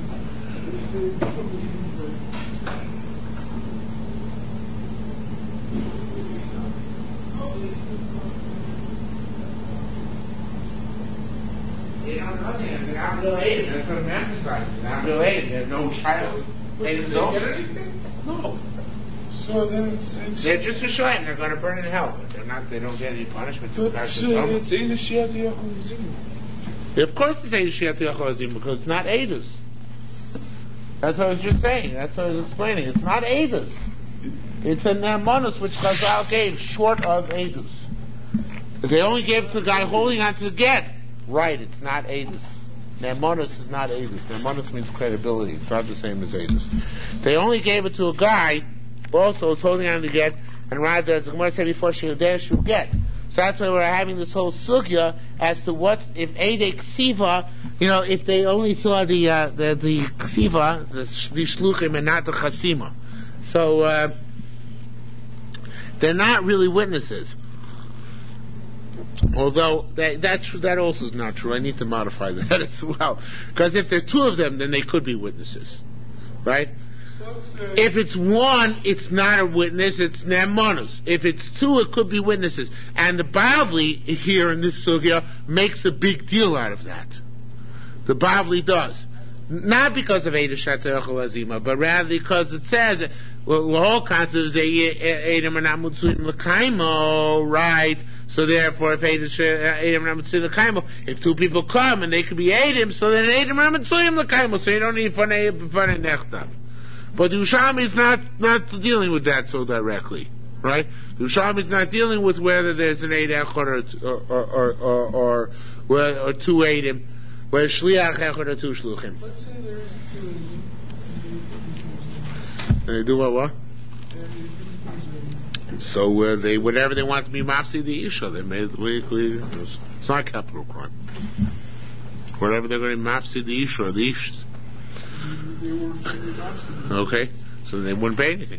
They don't know they're not related. That's what I'm emphasizing. They're not related. They have no child. They Did don't they get anything? No. So then it's They're just a shayim. They're going to burn in hell. But they're not. They don't get any punishment. but it's either Shiat Yachol. Of course, it's Eidos Shiat Yachol because it's not Eidos. That's what I was just saying. That's what I was explaining. It's not Eidos. It's a Ne'emanus which Chazal gave short of Eidos. They only gave it to the guy holding on to the get. Right, it's not Eidos. Ne'emanus is not Eidos. Ne'emanus means credibility. It's not the same as Eidos. They only gave it to a guy also who's holding on to the get, and rather, as the Gemara said before, she'll get. So that's why we're having this whole sugya as to what's, if Eidei Ksiva, if they only saw the Ksiva, the Shluchim, and not the Chasima. So, they're not really witnesses. Although, that also is not true. I need to modify that as well. Because if there are two of them, then they could be witnesses. Right? If it's one, it's not a witness, it's Ne'emanus. If it's two, it could be witnesses. And the Bavli here in this sugya makes a big deal out of that. The Bavli does. Not because of Eidos Shiat Yachol Azima, but rather because it says, well, all kinds of Eidim are not Mutsuim L'Kaimo, right? So therefore, if Eidim are not Mutsuim L'Kaimo, if two people come and they could be Eidim, so then Eidim are Mutsuim L'Kaimo, so you don't need Fanei Nechtav. But the Yerushalmi is not dealing with that so directly, right? The Yerushalmi is not dealing with whether there's an Eid Echad or two Eidim, where Shliach Echad or two Shluchim. Let's say there is two. And they do what? So they whatever they want to be mafsi the isha, they made it's not a capital crime. Whatever they're going to mafsi the isha or the ish. Okay, so they wouldn't pay anything.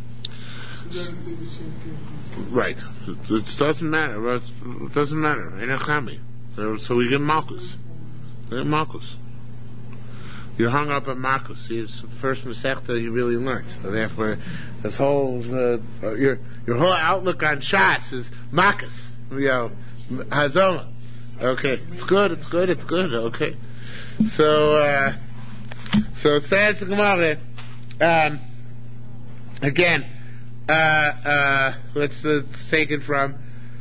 Right. It doesn't matter. It doesn't matter. So we get Malchus. Malchus. You're hung up at Malchus. See, it's the first Masechta you really learned. So therefore, this whole your whole outlook on Shas is Malchus. Hazoma. Okay, it's good. Okay, so says the Gemara. Again, let's take it from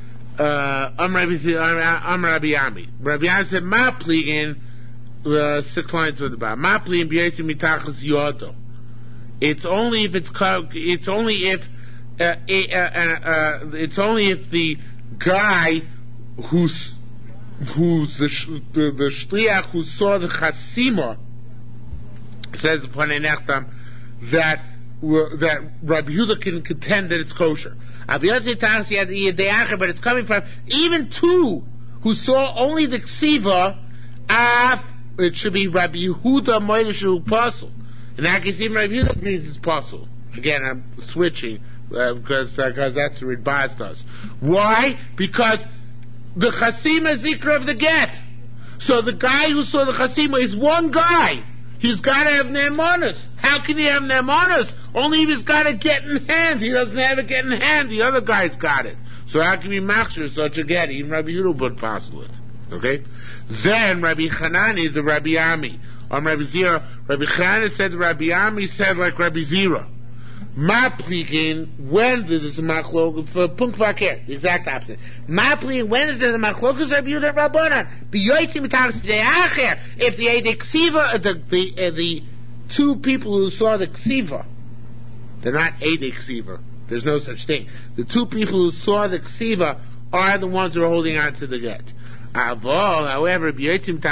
Rabbi Ami. Rabbi Ami said, "Ma pli'in." 6 lines at the bottom. Ma pli'in b'yotzim mitachas yodo. It's only if the guy who's the shliach who saw the chasima says upon an echtam that Rabbi Yehuda can contend that it's kosher. But it's coming from even two who saw only the ksiva. It should be Rabbi Yehuda Moedeshu Pasul. In that case, even Rabbi Yehuda means it's Pasul. Again, I'm switching because that's what Ridbaz does. Why? Because the chasima is zikra of the get. So the guy who saw the chasima is one guy. He's got to have ne'emanus. How can he have ne'emanus? Only if he's got a get in hand. He doesn't have a get in hand. The other guy's got it. So how can he machshir such a get? Even Rabbi Yehuda would Pasul it. Okay? Then Rabbi Hanani, the Rabbi Ami, on Rabbi Zira, Rabbi Hanani said Rabbi Ami said like Rabbi Zira. Ma pli'in, when there's a machlok for punk vaker, the exact opposite. Ma pli'in, when is there a machlok? Is Rabbi Yehuda Rabbanan? B'yotzim mitachas de'acher. If the ksiva, the two people who saw the ksiva, they're not eidei ksiva. There's no such thing. The two people who saw the ksiva are the ones who are holding on to the get. However, if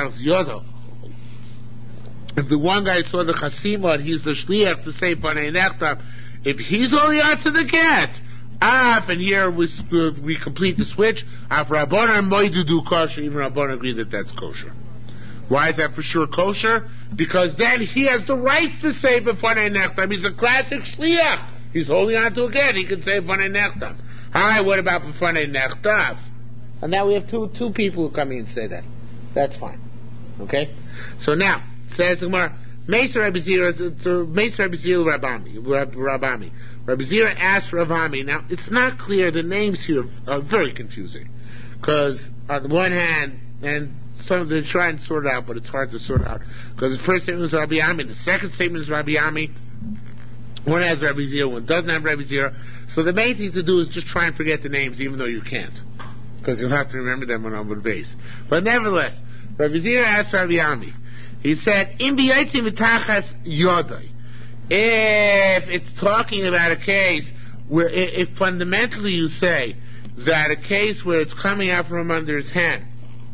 the one guy saw the chasima and he's the shliach to say panei nechtav, if he's only on to the get, and here we complete the switch, Rabbanan moidudu kosher, even Rabbanan agree that that's kosher. Why is that for sure kosher? Because then he has the rights to say panei nechtav. He's a classic shliach. He's holding on to a get. He can say panei nechtav. Hi, what about panei nechtav? And now we have two people who come in and say that. That's fine. Okay? So now, says the Gemara, Meser Rabbi Zira, Meser Rabbi Zira Rabami. Rabbi Zira asked Ravami. Now, it's not clear. The names here are very confusing. Because, on the one hand, and some of them try and sort it out, but it's hard to sort out. Because the first statement is Rabbi Ami, the second statement is Rabbi Ami. One has Rabbi Zira, one doesn't have Rabbi Zira. So the main thing to do is just try and forget the names, even though you can't. Because you'll have to remember them on the base. But nevertheless, Rabbi Zira asked Rabbi Ami. He said, "Im b'yotzim v'tachas yodai." If it's talking about a case where, if fundamentally you say that a case where it's coming out from under his hand,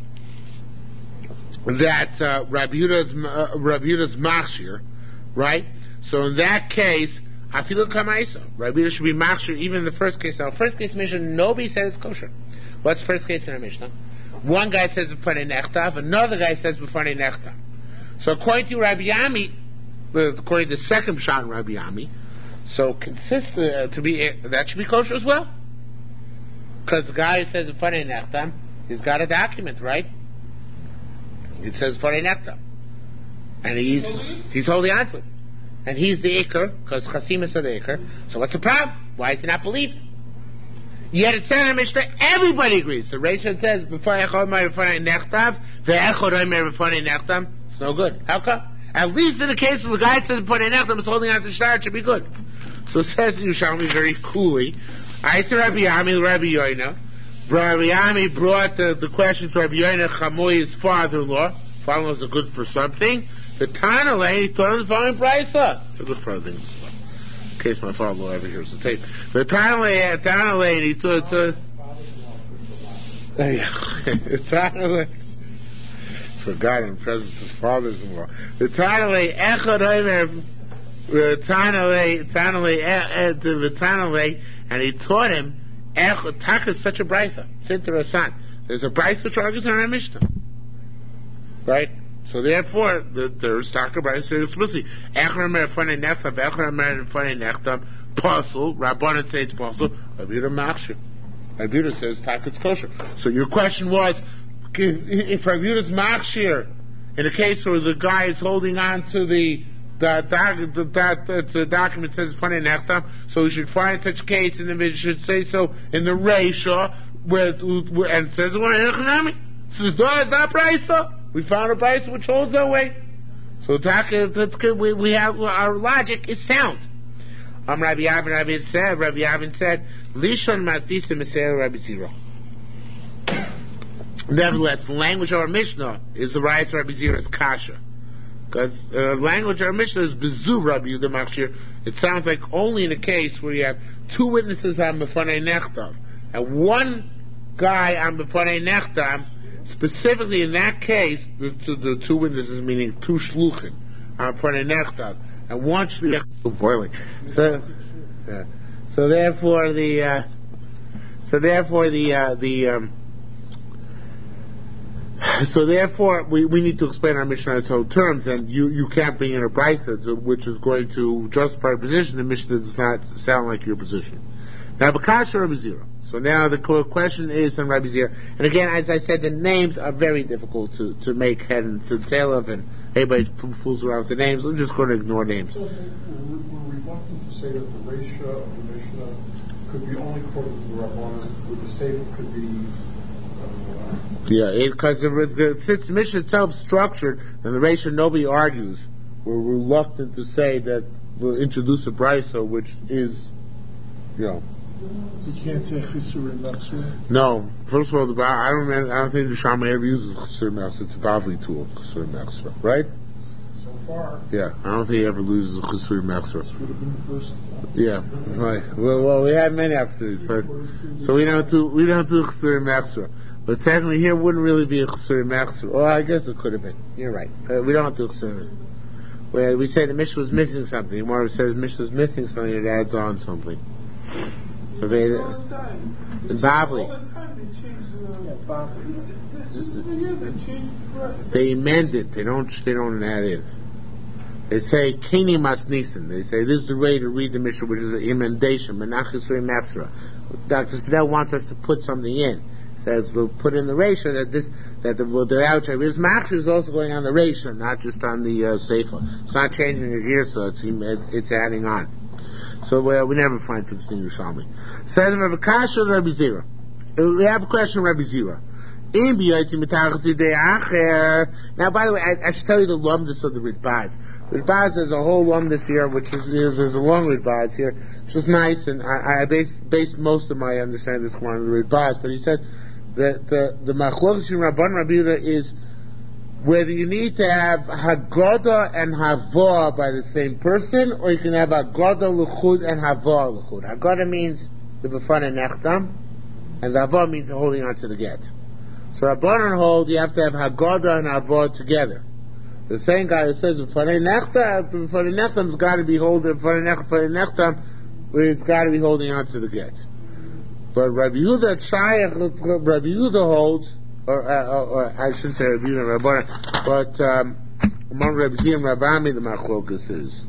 that Rabbi Yehuda's machshir, right? So in that case, afilu kamaisa, Rabbi Yehuda should be machshir even in the first case. Now, first case Mishnah, nobody said it's kosher. What's first case in our Mishnah? One guy says b'fanei nechtav, another guy says b'fanei nechtav. So according to Rabbi Ami, according to the second shot in Rabbi Ami, so to be that should be kosher as well, because the guy who says b'fanei nechtav, he's got a document, right? It says b'fanei nechtav, and he's holding on to it, and he's the ikar because chasimus are the ikar. So what's the problem? Why is he not believed? Yet it says in the Mishnah, everybody agrees. The Rachel says, b'fanei nechtav, ve'echad omer b'fanei nechtav. It's no good. How come? At least in the case of the guy that says b'fanei nechtav is holding on to the shtar, it should be good. So it says in Yerushalmi very coolly, I said Rabbi Ami, Rabbi Yoina. Rabbi Ami brought the question to Rabbi Yoina, Chamoy, his father-in-law. Father-in-law is good for something. The Tanalei, he taught him the following brisa. They're good for other things. In case my father-in-law ever hears the tape. The Tanalei, he taught Tanalei. Forgot in the presence of his fathers-in-law. The Tanalei, Echad Omer, Tanalei, and he taught him, Echad, is such a brisa. It's interesting. There's a brisa which argues on our Mishnah. Right? So therefore, there's Taka brisa says explicitly, Echad Omer Fanei Nechtav, Echad Omer Fanei Nechtav, Pasul, Rabbanan says Pasul, Rabbi Yehuda Machshir. Rabbi Yehuda says Taka it's kosher. So your question was, if Rabbi Yehuda's machshir, in a case where the guy is holding on to the document says b'fanei nechtav, so we should find such a case, and then we should say so in the Reisha, where and it says so this door is not brisa. We found a brisa which holds that way. So that's good. We have our logic is sound. Rabbi Yavin said, Lishon Masdisa Mesel Rabbi Zira. Nevertheless, the language of our Mishnah is the right to Rabbi Zira's kasha. Because the language of our Mishnah is Bezu Rabbi Yehuda Machshir. It sounds like only in a case where you have two witnesses on b'fanei nechtav, and one guy on b'fanei nechtav, specifically in that case, the two witnesses, meaning two shluchim, on b'fanei nechtav, and one shluchim boiling. So therefore we need to explain our Mishnah in its own terms, and you can't bring in a brisa which is going to justify a position. The Mishnah does not sound like your position. Now, Bakasha Rabbi Zira. So now the question is on Rabbi Zira. And again, as I said, the names are very difficult to make head and to tail of, and everybody fools around with the names. I'm just going to ignore names. So we're reluctant to say that the Reisha of the Mishnah could be only quoted to the Rabbanan, with the Sefer could be... Yeah, because since the Mishnah itself is structured, and the Reisha nobody argues, we're reluctant to say that we'll introduce a brisa which is, You can't say Chisur and Machshir. No, first of all, I don't think the Shammai ever uses Chisur and Machshir. It's a Bavli tool, Chisur and Machshir, right? So far. Yeah, I don't think he ever loses the Chisur and Machshir. This would have been the first. Yeah, right. Well, we had many opportunities, but so we don't do Chisur and Machshir. But secondly, here wouldn't really be a Chesur Machzor. Oh, I guess it could have been. You're right. We don't have to Chesur. Where we say the Mishnah was missing something. Gemara says Mishnah was missing something, it adds on something. So they, all the time. Bavli. All the time they change just over here they change the breath. They amend it. They don't add it. They say Keni Masnisen. They say this is the way to read the Mishnah, which is an emendation. Menach Chesur Machzor. Dr. Spadell wants us to put something in. says we'll put in the ratio that the outside is machshir is also going on the ratio, not just on the seifa. It's not changing the gear, so it's adding on. So we never find such thing in Yerushalmi. Says Rabbi Kasha and Rabbi Zira. We have a question, Rabbi Zira. Now, by the way, I should tell you the lumdus of the Ritbaz. The Ritbaz has a whole lumdus here, which is there's a long Ritbaz here, which is nice, and I based most of my understanding of this one on the Ritbaz. But he says that the Machlokes in Rabban Rabbi Yehuda is whether you need to have Haggadah and Havah by the same person, or you can have Haggadah l'chud and Havah l'chud. Haggadah means the B'fanei Nechtam, and Havah means holding on to the get. So Rabbanan hold you have to have Haggadah and Havah together. The same guy who says B'fanei Nechtam's got to be holding B'fanei Nechtam, it's got to be holding on to the get. But Rabbi Yehuda holds, or I shouldn't say Rabbi Yehuda and Rabbanan, but among Rabbi Zia and Rabbi Ami, the Machlokas is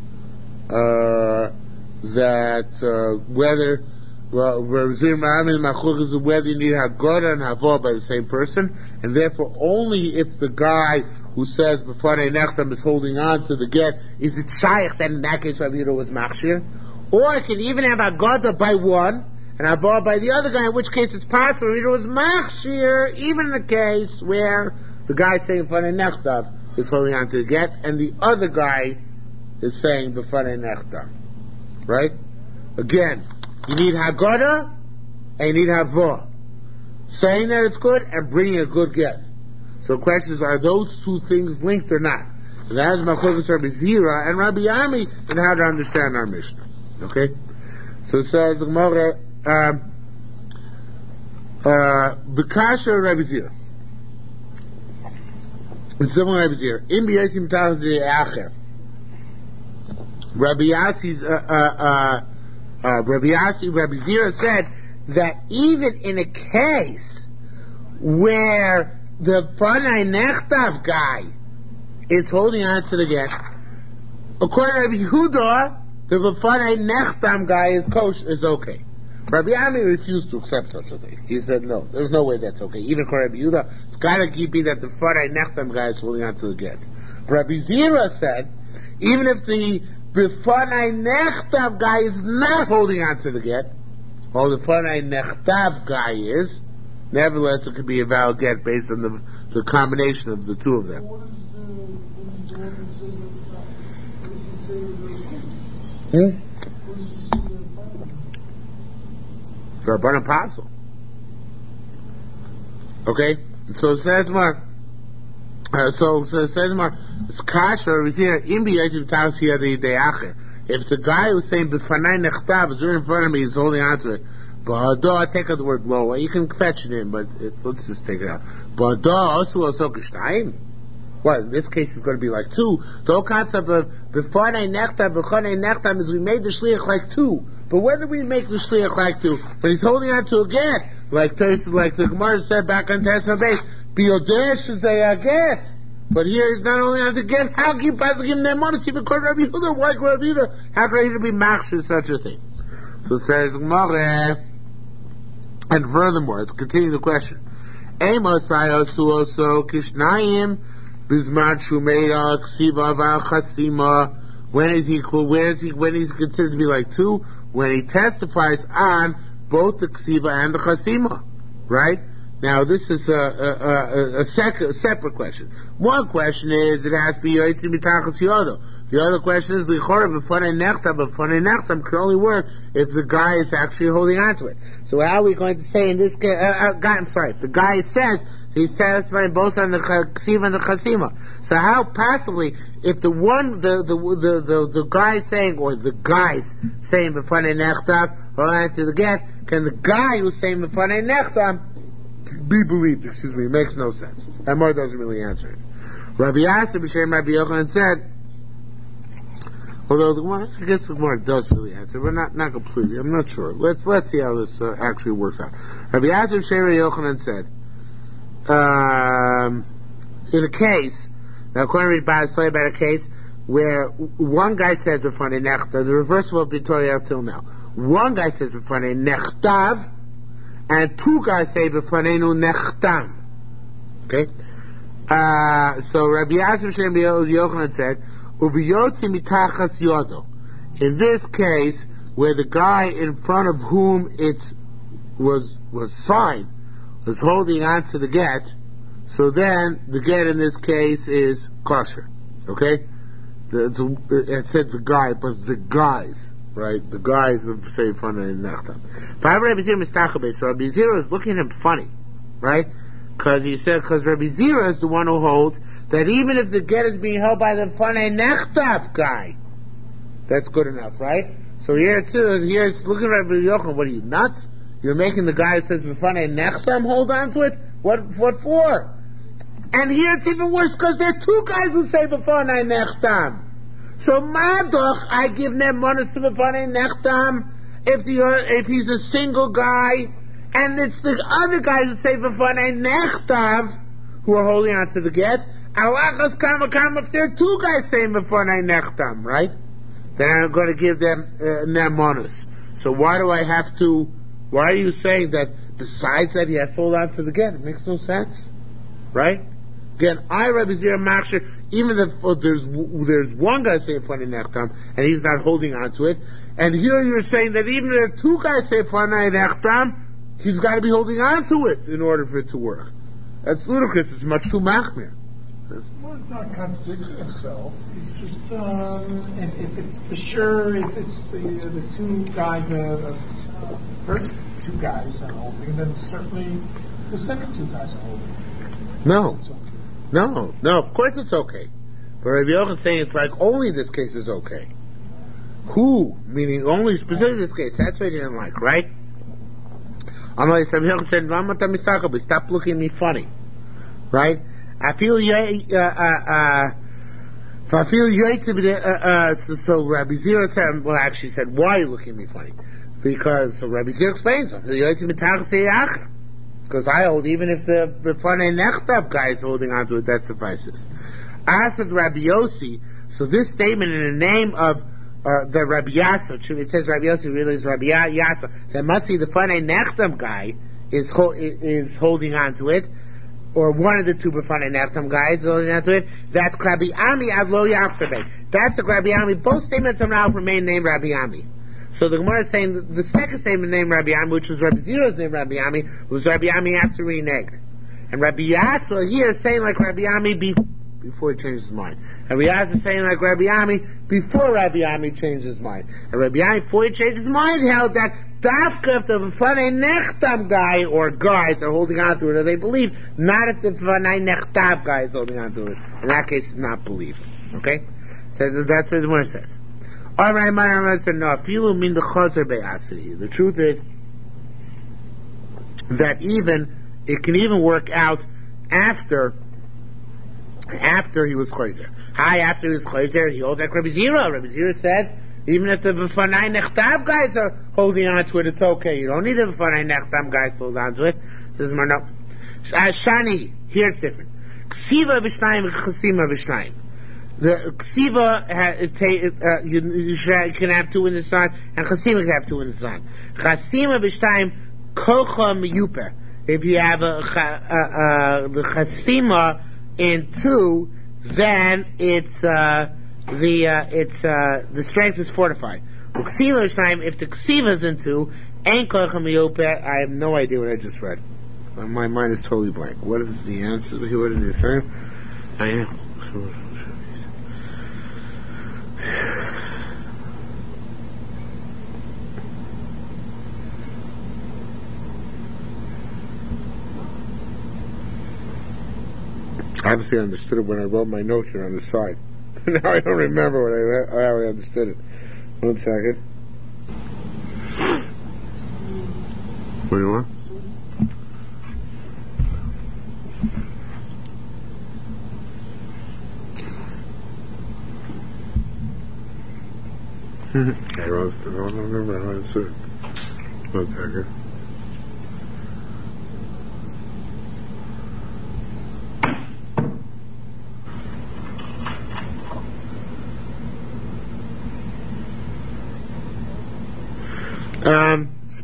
that whether Rabbi Zia and Rabbi Ami, the Machlokas is whether you need Haggadah and Havah by the same person, and therefore only if the guy who says B'fanei Nechtam is holding on to the get, is it shaykh, then in that case Rabbi Yehuda was machshir. Or it can even have Haggadah by one, and Havah by the other guy, in which case it's possible Rabbi Yehuda was machshir, even in the case where the guy saying B'fanei Nechtam is holding on to the get, and the other guy is saying B'fanei Nechtam. Right? Again, you need Haggadah, and you need Havah. Saying that it's good, and bringing a good get. So the question is, are those two things linked or not? And that is Machlokes Rabbi Zira and Rabbi Ami and how to understand our Mishnah. Okay? So it says, B'kasha Rabbi Zira. It's similar to Rabbi Zira. Im b'yosim tachas acher. Rabbi Zira said that even in a case where the B'fanei Nechtam guy is holding on to the get, according to Rabbi Yehuda, the B'fanei Nechtam guy is kosher, is okay. Rabbi Ami refused to accept such a thing. He said, no, there's no way that's okay. Even according to Rabbi Yehuda, it's got to be that the B'fanei Nechtam guy is holding on to the get. Rabbi Zira said, even if the B'fanei Nechtam guy is not holding on to the get, or the B'fanei Nechtam guy is, nevertheless it could be a valid get based on the combination of the two of them. What is the one that says that's not? What does he say with the Hmm? What does he say with the For a burn apostle. Okay? So it says more. So it says more. It's kasher. We see imbi yativ taus here the acher. If the guy who's saying b'fanei nechtav is right in front of me, is holding on to it. Ba'ada, take out the word low. You can fetch it in, but let's just take it out. Ba'ada also k'shtayim. Well, in this case it's going to be like two. The whole concept of b'fanei nechtam is we made the shliach like two. But when did we make the shliach like two? But he's holding on to a get. Like the Gemara said back on Tesla Base, Biodesh is a get. But here he's not only on the get, how can you possibly give him that money? Even according to Rabbi Yehuda, why could Rabbi Yehuda? How could he be machshir such a thing? So it says Gemara, and furthermore, let's continue the question. Amos ayosu also kishnayim bizman shumeya ksiva v'chasima. When is he considered to be like two? When he testifies on both the ksiva and the chasima, right? Now this is a separate question. One question is it has to be yotzim mitachas yodo. The other question is lichora b'fanei nechtam. B'fanei nechtam can only work if the guy is actually holding on to it. So how are we going to say in this case? If the guy says he's testifying both on the ksiva and the chasima, so how possibly if the guy saying or the guys saying b'fanei nechtam hold on to the get, can the guy who's saying b'fanei nechtam be believed? It makes no sense. That more doesn't really answer it. Rabbi Yasser b'shem Rabbi Yochanan said, although I guess the Gemara does really answer, but not completely. I'm not sure. Let's see how this actually works out. Rabbi Yasser b'shem Rabbi Yochanan said, in a case, now according to Baz, tell you about a case where one guy says in front of Nechtav, the reverse of what we've been talking about till now. One guy says in front of Nechtav, and two guys say b'fanenu nechtam. Okay? So Rabbi Yasser Shem Yochanan said, Ubiyotzi mitachas yodo. In this case, where the guy in front of whom it was signed was holding on to the get, so then the get in this case is kosher. Okay? It said the guy, but the guys, right? The guys of say Fanei Nechtam. Rabbi Zira is looking at him funny, right? Because Rabbi Zira is the one who holds that even if the get is being held by the Fanei Nechtam guy, that's good enough, right? So here it's looking at Rabbi Yochanan. What are you, nuts? You're making the guy who says Fanei Nechtam hold on to it? What for? And here it's even worse because there are two guys who say B'fanei Nechtam. So Madoch, I give Nemonis to B'fanei Nechtam if he's a single guy, and it's the other guys who say B'fanei Nechtav who are holding on to the get. Alachas Kamakam, if there are two guys saying B'fanei Nechtam, right? Then I'm going to give them Nemonis. So why are you saying that besides that he has to hold on to the get? It makes no sense. Right? Again, Rabbi Zira Machshir, even if there's one guy saying Fanei Nechtam, and he's not holding on to it, and here you're saying that even if two guys say Fanei Nechtam, he's got to be holding on to it in order for it to work. That's ludicrous. It's much too machmir. Well, it's not contradicting himself. It's just, if it's for sure, if it's the two guys, first two guys are holding, then certainly the second two guys are holding. No. It's okay. No, of course it's okay. But Rabbi Yochanan is saying it's like only this case is okay. Who? Meaning only specifically this case. That's what he didn't like, right? Rabbi Yochanan said, stop looking at me funny. Right? I feel so Rabbi Zira said, well actually said, why are you looking at me funny? Because, so Rabbi Zira explains, because I hold, even if the Fanei Nechtav guy is holding on to it, that suffices. Asked Rabbi Yossi, so this statement in the name of the Rabbi Yasa, it says Rabbi Yossi, really is Rabbi Yasa, so it must be the Fanei Nechtav guy is holding on to it, or one of the two Fanei Nechtav guys is holding on to it. That's Rabbi Ami ad lo yachsabei. That's the Rabbi Ami. Both statements have now remained named Rabbi Ami. So the Gemara is saying the second statement named Rabbi Ami, which was Rabbi Zira's name Rabbi Ami, was Rabbi Ami after reneged. And Rabbi Yasa here is saying like Rabbi Ami before he changed his mind. And Rabbi Yasa is saying like Rabbi Ami before Rabbi Ami changed his mind. And Rabbi Ami, before he changed his mind, held that Dafka, if the Fanei Nechtam guy or guys are holding on to it, or they believe, not if the Fanei Nechtav guy is holding on to it. In that case, it's not believed. Okay? Says that's what it says. The truth is that it can even work out after he was chayzer. After he was chayzer, he holds like Rabbi Zira. Rabbi Zira says even if the Fanei Nechtav guys are holding on to it, it's okay. You don't need the Fanei Nechtav guys to hold on to it. Says no. Shani, here it's different. Ksiva b'shnayim, chasima b'shnayim. The ksiva you can have two in the sun, and chasima can have two in the sun. Chasima b'shtayim kocha miyupe. If you have the chasima in two, then it's the strength is fortified. Ksiva b'shtayim. If the ksiva is in two, ain't kocha miyupe. I have no idea what I just read. My mind is totally blank. What is the answer? What is the saying? I am. Obviously I understood it when I wrote my note here on the side. Now I don't remember how I understood it. 1 second. What do you want? I don't remember how I understood it. 1 second.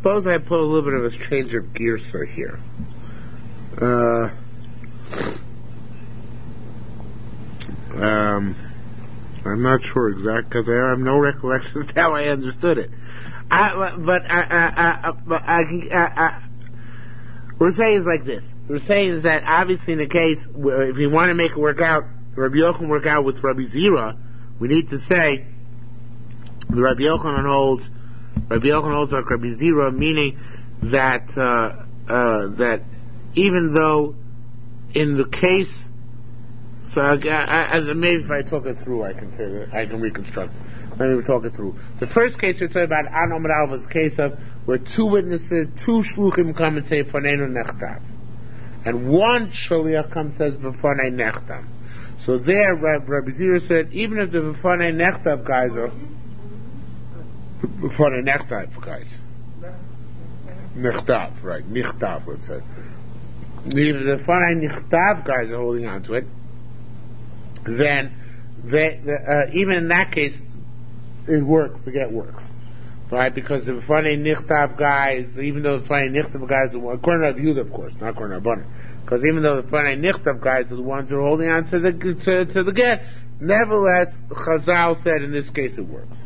suppose I put a little bit of a change of gears here. I'm not sure exactly because I have no recollection as to how I understood it. We're saying is like this. We're saying is that obviously in the case if you want to make it work out, Rabbi Yochanan work out with Rabbi Zira, we need to say the Rabbi Yochanan holds like Rabbi Zira, meaning that that even though in the case, so maybe if I talk it through, I can reconstruct. Let me talk it through. The first case we're talking about, Anom Rav, was a case of where two witnesses, two shluchim come and say Fanenu Nechtav, and one shaliach comes and says V'fanei Nechtam. So there, Rabbi Zira said, even if the V'fanei Nechtav guys are V'fanei Nechtav guys, Nechtav, right? Nichtav, let's say. If the V'fanei Nechtav guys are holding on to it, then even in that case, it works. The get works, right? Because the V'fanei Nichtav guys, even though the V'fanei Nichtav guys, according to Rabbi Yehuda, of course, not according to Rabbanan, because even though the V'fanei Nichtav guys are the ones who are holding on to the get, nevertheless, Chazal said in this case it works.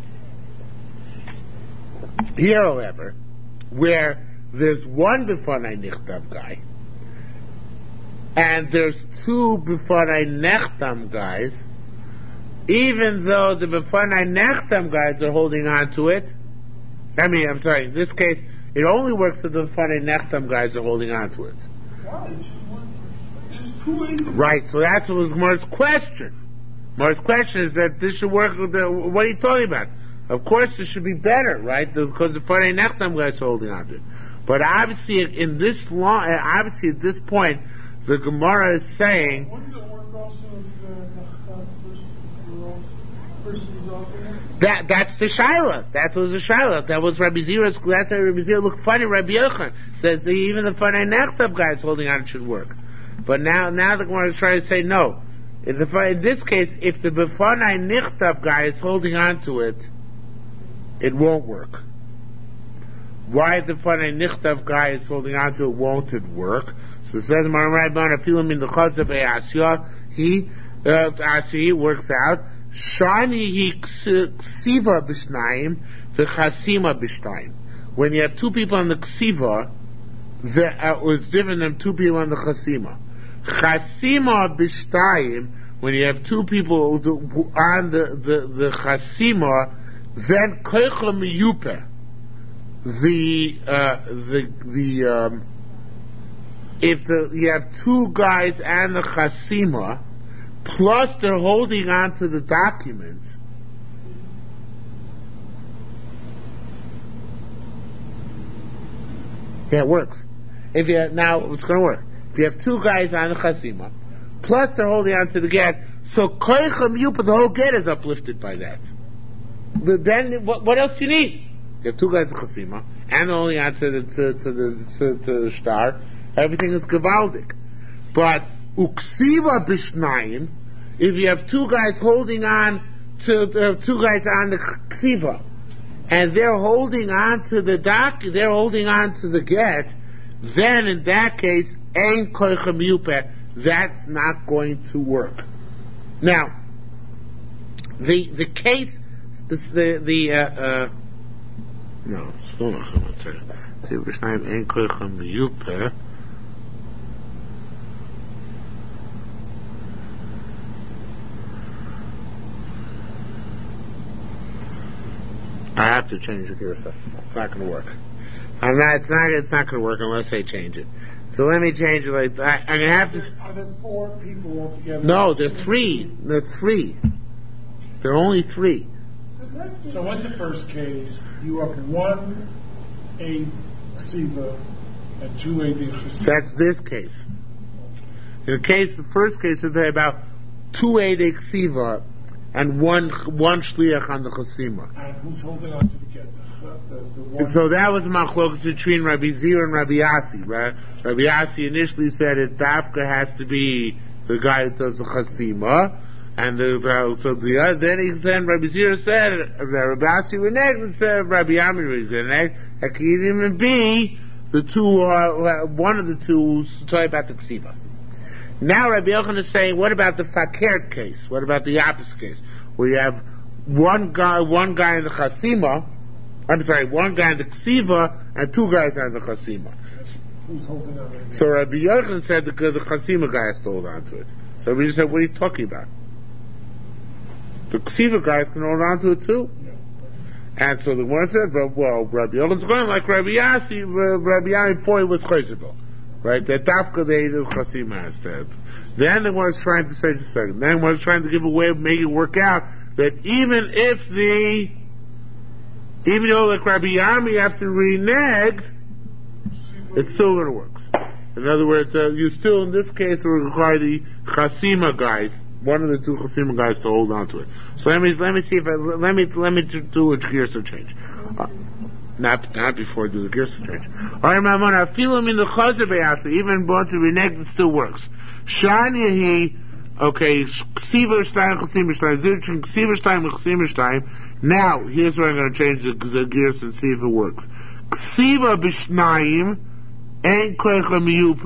Here, however, where there's one V'fanei Nichtav guy, and there's two B'fanei Nechtam guys, even though the B'fanei Nechtam guys are holding on to it, in this case, it only works if the B'fanei Nechtam guys are holding on to it. Why? There's two ways. Right, so that's what was Mar's question. Mar's question is that this should work with what are you talking about? Of course it should be better, right? Because the B'fanei Nechtam guys are holding on to it. But obviously at this point, the Gemara is saying Wouldn't it work also if the person is offering it? that's the Shaila. That was the Shaila. That was Rabbi Zira's. That's why Rabbi Zira looked funny. Rabbi Yochanan says that even the Fanei Nechtav guys holding on it should work. But now the Gemara is trying to say no. In this case, if the Fanei Nechtav guy is holding on to it, it won't work. Why the Fanei Nechtav guy is holding on to it won't it work? So it says, he works out, Shani hi ksiva b'shnayim, v'chasima b'shnayim. When you have two people on the ksiva, it's different than two people on the chasima. Chasima b'shnayim, when you have two people on the chasima, then koicha miyupe. If you have two guys and the chasima, plus they're holding on to the document, yeah, it works. Now it's going to work. If you have two guys on the chasima, plus they're holding on to the get, so koicham yupa, the whole get is uplifted by that. Then what else do you need? You have two guys in chasima, and they're holding on to the star. Everything is gewaldig. But uksiva b'shnayim, if you have two guys holding on to two guys on the ksiva, and they're holding on to the they're holding on to the get, then in that case, ein koichem yupe, that's not going to work. Now, the case, no, still not going to see b'shnayim ein koichem yupe. I have to change the gear stuff. It's not going to work. It's not going to work unless I change it. So let me change it. I'm going to have to. Are there four people altogether? No, there are three. There are three. There are only three. So in the first case, you have one A ksiva and two A ksiva. That's this case. In the first case, it's about two A ksiva and one shliach on the chasima. And who's holding on to the get? So that was machlokas between Rabbi Zira and Rabbi Yassi. Right? Rabbi Yassi initially said it dafka has to be the guy that does the chasima, And then he said, Rabbi Zira said, Rabbi Asi reneged and said, Rabbi Ami reneged. That could even be the two, one of the two who's talking about the ksiva. Now Rabbi Yochanan is saying, what about the fakert case? What about the opposite case? Where you have one guy in the chasima, one guy in the ksiva, and two guys in the chasima. Who's holding on to it? So Rabbi Yochanan said the chasima guy has to hold on to it. So we just said, what are you talking about? The ksiva guys can hold on to it too. And so the one said, well, Rabbi Yochanan's going like Rabbi Yasi, Rabbi Yami before he was chayzibel. Right? That dafka they do chasima instead. Then the one is trying to say, just a second, then one is trying to give a way of making it work out that even though like Rabbi Yami after reneged, it's still going to work. In other words, you still in this case will require the chasima guys, one of the two chasima guys, to hold on to it. So let me see if let me do a Gersa change. Not before I do the Gersa change. Alright, Mamona, I feel him in the chazer beyasa, even once it reneged, it still works. Shani he, okay, ksiva shtayim chasima shtayim, zirchin ksiva shtayim chasima shtayim. Now, here's where I'm going to change the Gersa and see if it works. Ksiva b'shnayim, en koicha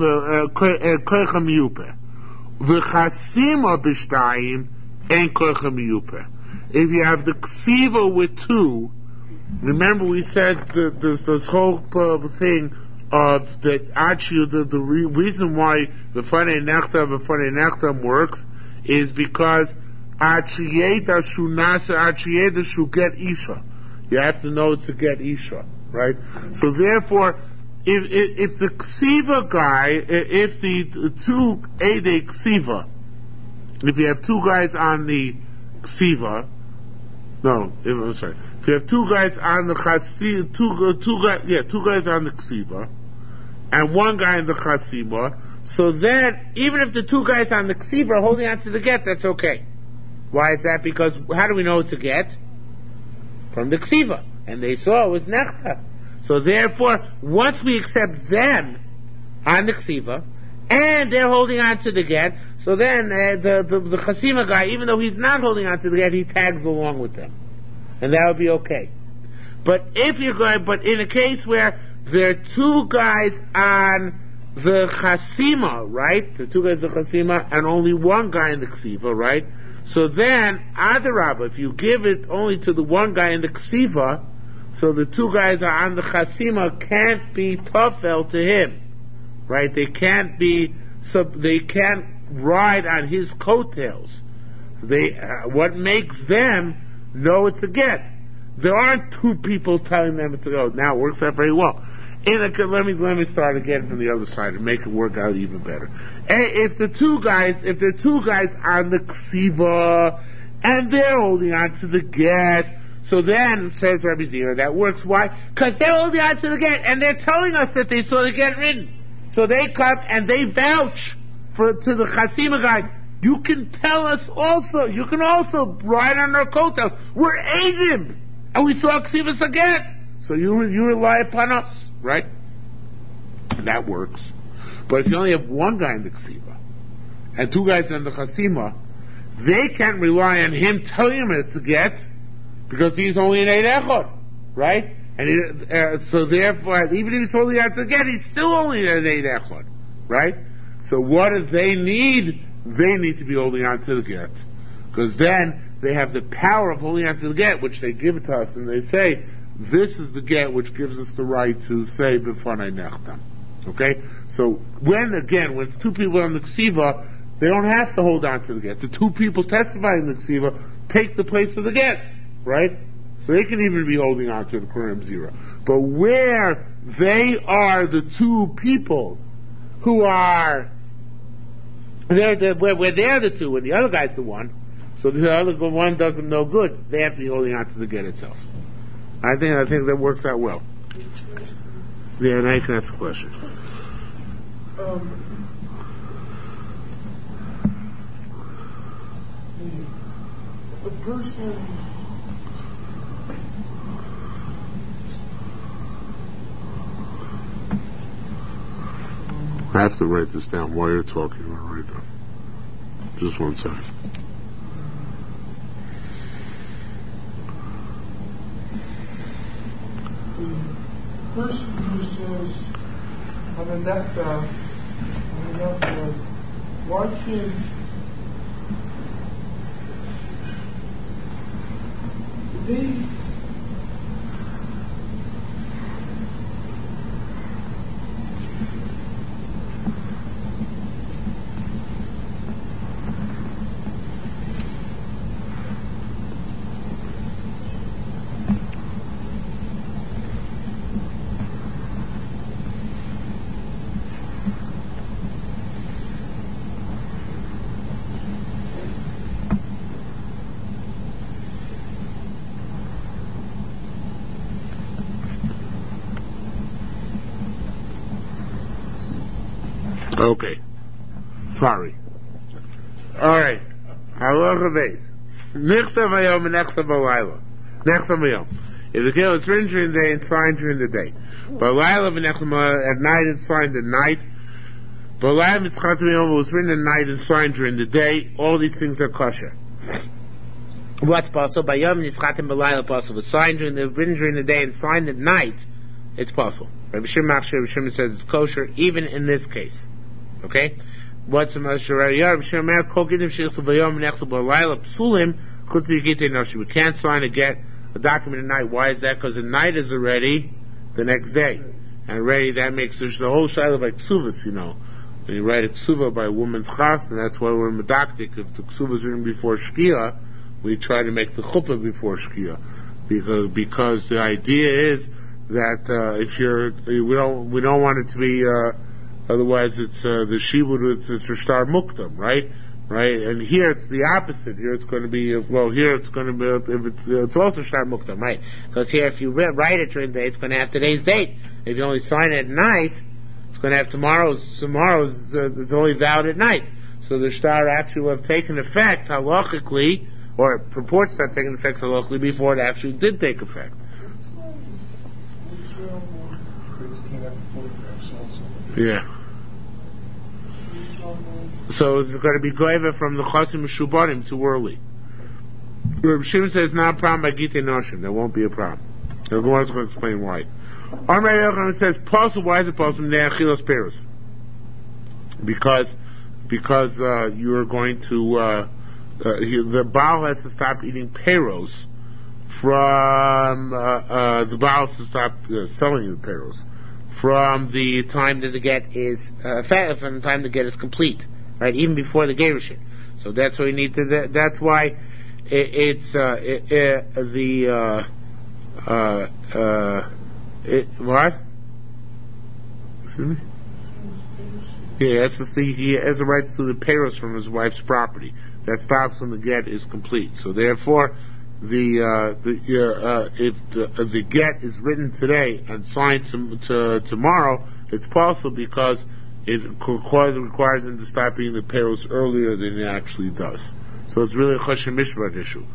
miyupe. V'chasima b'shtayim, en koicha miyupe. If you have the ksiva with two, remember we said that there's this whole thing of that actually the reason why the Fanei Nechtam works is because Achiyeda shu get Isha. You have to know to get Isha, right? So therefore, if the ksiva guy, if the two Ede ksiva, if you have two guys on the ksiva, if you have two guys on the chasima, two guys on the ksiva, and one guy in the chasima, so then, even if the two guys on the ksiva are holding on to the get, that's okay. Why is that? Because, how do we know it's a get? From the ksiva. And they saw it was nechta. So therefore, once we accept them on the ksiva, and they're holding on to the get, so then the chasima guy, even though he's not holding on to the get, he tags along with them. And that would be okay. But but in a case where there are two guys on the chasima, right? The two guys on the chasima, and only one guy in the ksiva, right? So then, adarabba, if you give it only to the one guy in the ksiva, so the two guys are on the chasima can't be tofel to him, right? They can't ride on his coattails. What makes them know it's a get? There aren't two people telling them it's a go. Now it works out very well. Let me start again from the other side and make it work out even better. If there are two guys on the ksiva and they're holding on to the get, so then says Rabbi Zira, that works. Why? Because they're holding on to the get and they're telling us that they saw the get written. So they come and they vouch to the chasima guy. You can tell us also. You can also ride on our coattails. We're Eidim, and we saw ksivas again. So you rely upon us, right? And that works. But if you only have one guy in the ksiva and two guys in the chasima, they can't rely on him telling him it's a get because he's only an Eid Echad, right? And so therefore, even if he's holding on to the get, he's still only an Eid Echad, right? So what do they need? They need to be holding on to the get, because then they have the power of holding on to the get, which they give it to us, and they say, this is the get which gives us the right to say B'fanei Nechtam. Okay? So when it's two people on the ksiva, they don't have to hold on to the get. The two people testifying in the ksiva take the place of the get, right? So they can even be holding on to the Purim Zira. But where they are the two people who are where they're the two and the other guy's the one, so the other one does them no good, they have to be holding on to the get itself. I think that works out well. Yeah, now you can ask a question. A person I have to write this down while you're talking. I'll write it down. Just one second. person who says, on the nectar, why can't they Okay. Sorry. Alright. Halacha base. Nichtav hayom and nechtav balayla. Nechtav hayom. If the get was written during the day and signed during the day. Balayla v'nechtav at night and signed at night. Balayla v'tzchatam hayom was written at night and signed during the day. All these things are kosher. What's possible? Bayom nischatim balayla possible. Signed written during the day and signed at night. It's possible. Rabbi Shimon says it's kosher even in this case. Okay? What's the Rabbi Shimon we can't sign a get, a document at night. Why is that? Because the night is already the next day. And already that makes the whole shiloh like ksuvas, When you write a ksuva by a woman's chas, and that's why we're medaktik. If the ksuva is written before shkia, we try to make the chuppah before shkia. Because the idea is that we don't want it to be otherwise it's the shibud, it's a star muktam, right? And here it's the opposite. Here it's going to be here it's going to be it's also star muktam, right? Because here if you write it during the day, it's going to have today's date. If you only sign it at night, it's going to have tomorrow's. It's only valid at night. So the star actually will have taken effect halachically, or it purports to have taken effect halachically before it actually did take effect. Yeah. So it's going to be goyva from the chasim shubarim too early. Rabbi Shimon says not a problem by gitei noshim. There won't be a problem. The Gemara is going to explain why. Amar Yochanan says possible. Why is it possible? Ne'achilos perus. Because you are going to the Baal has to stop eating peros from the Baal has to stop selling the peros from the time that the get is from the time the get is complete, right? Even before the gerushin. So that's why we need to. That's why what? Excuse me. Yeah, that's the thing. He has the rights to the peros from his wife's property. That stops when the get is complete. So therefore, if the get is written today and signed to tomorrow, it's possible because it requires him to stop eating the peros earlier than he actually does. So it's really a choshen mishpat issue.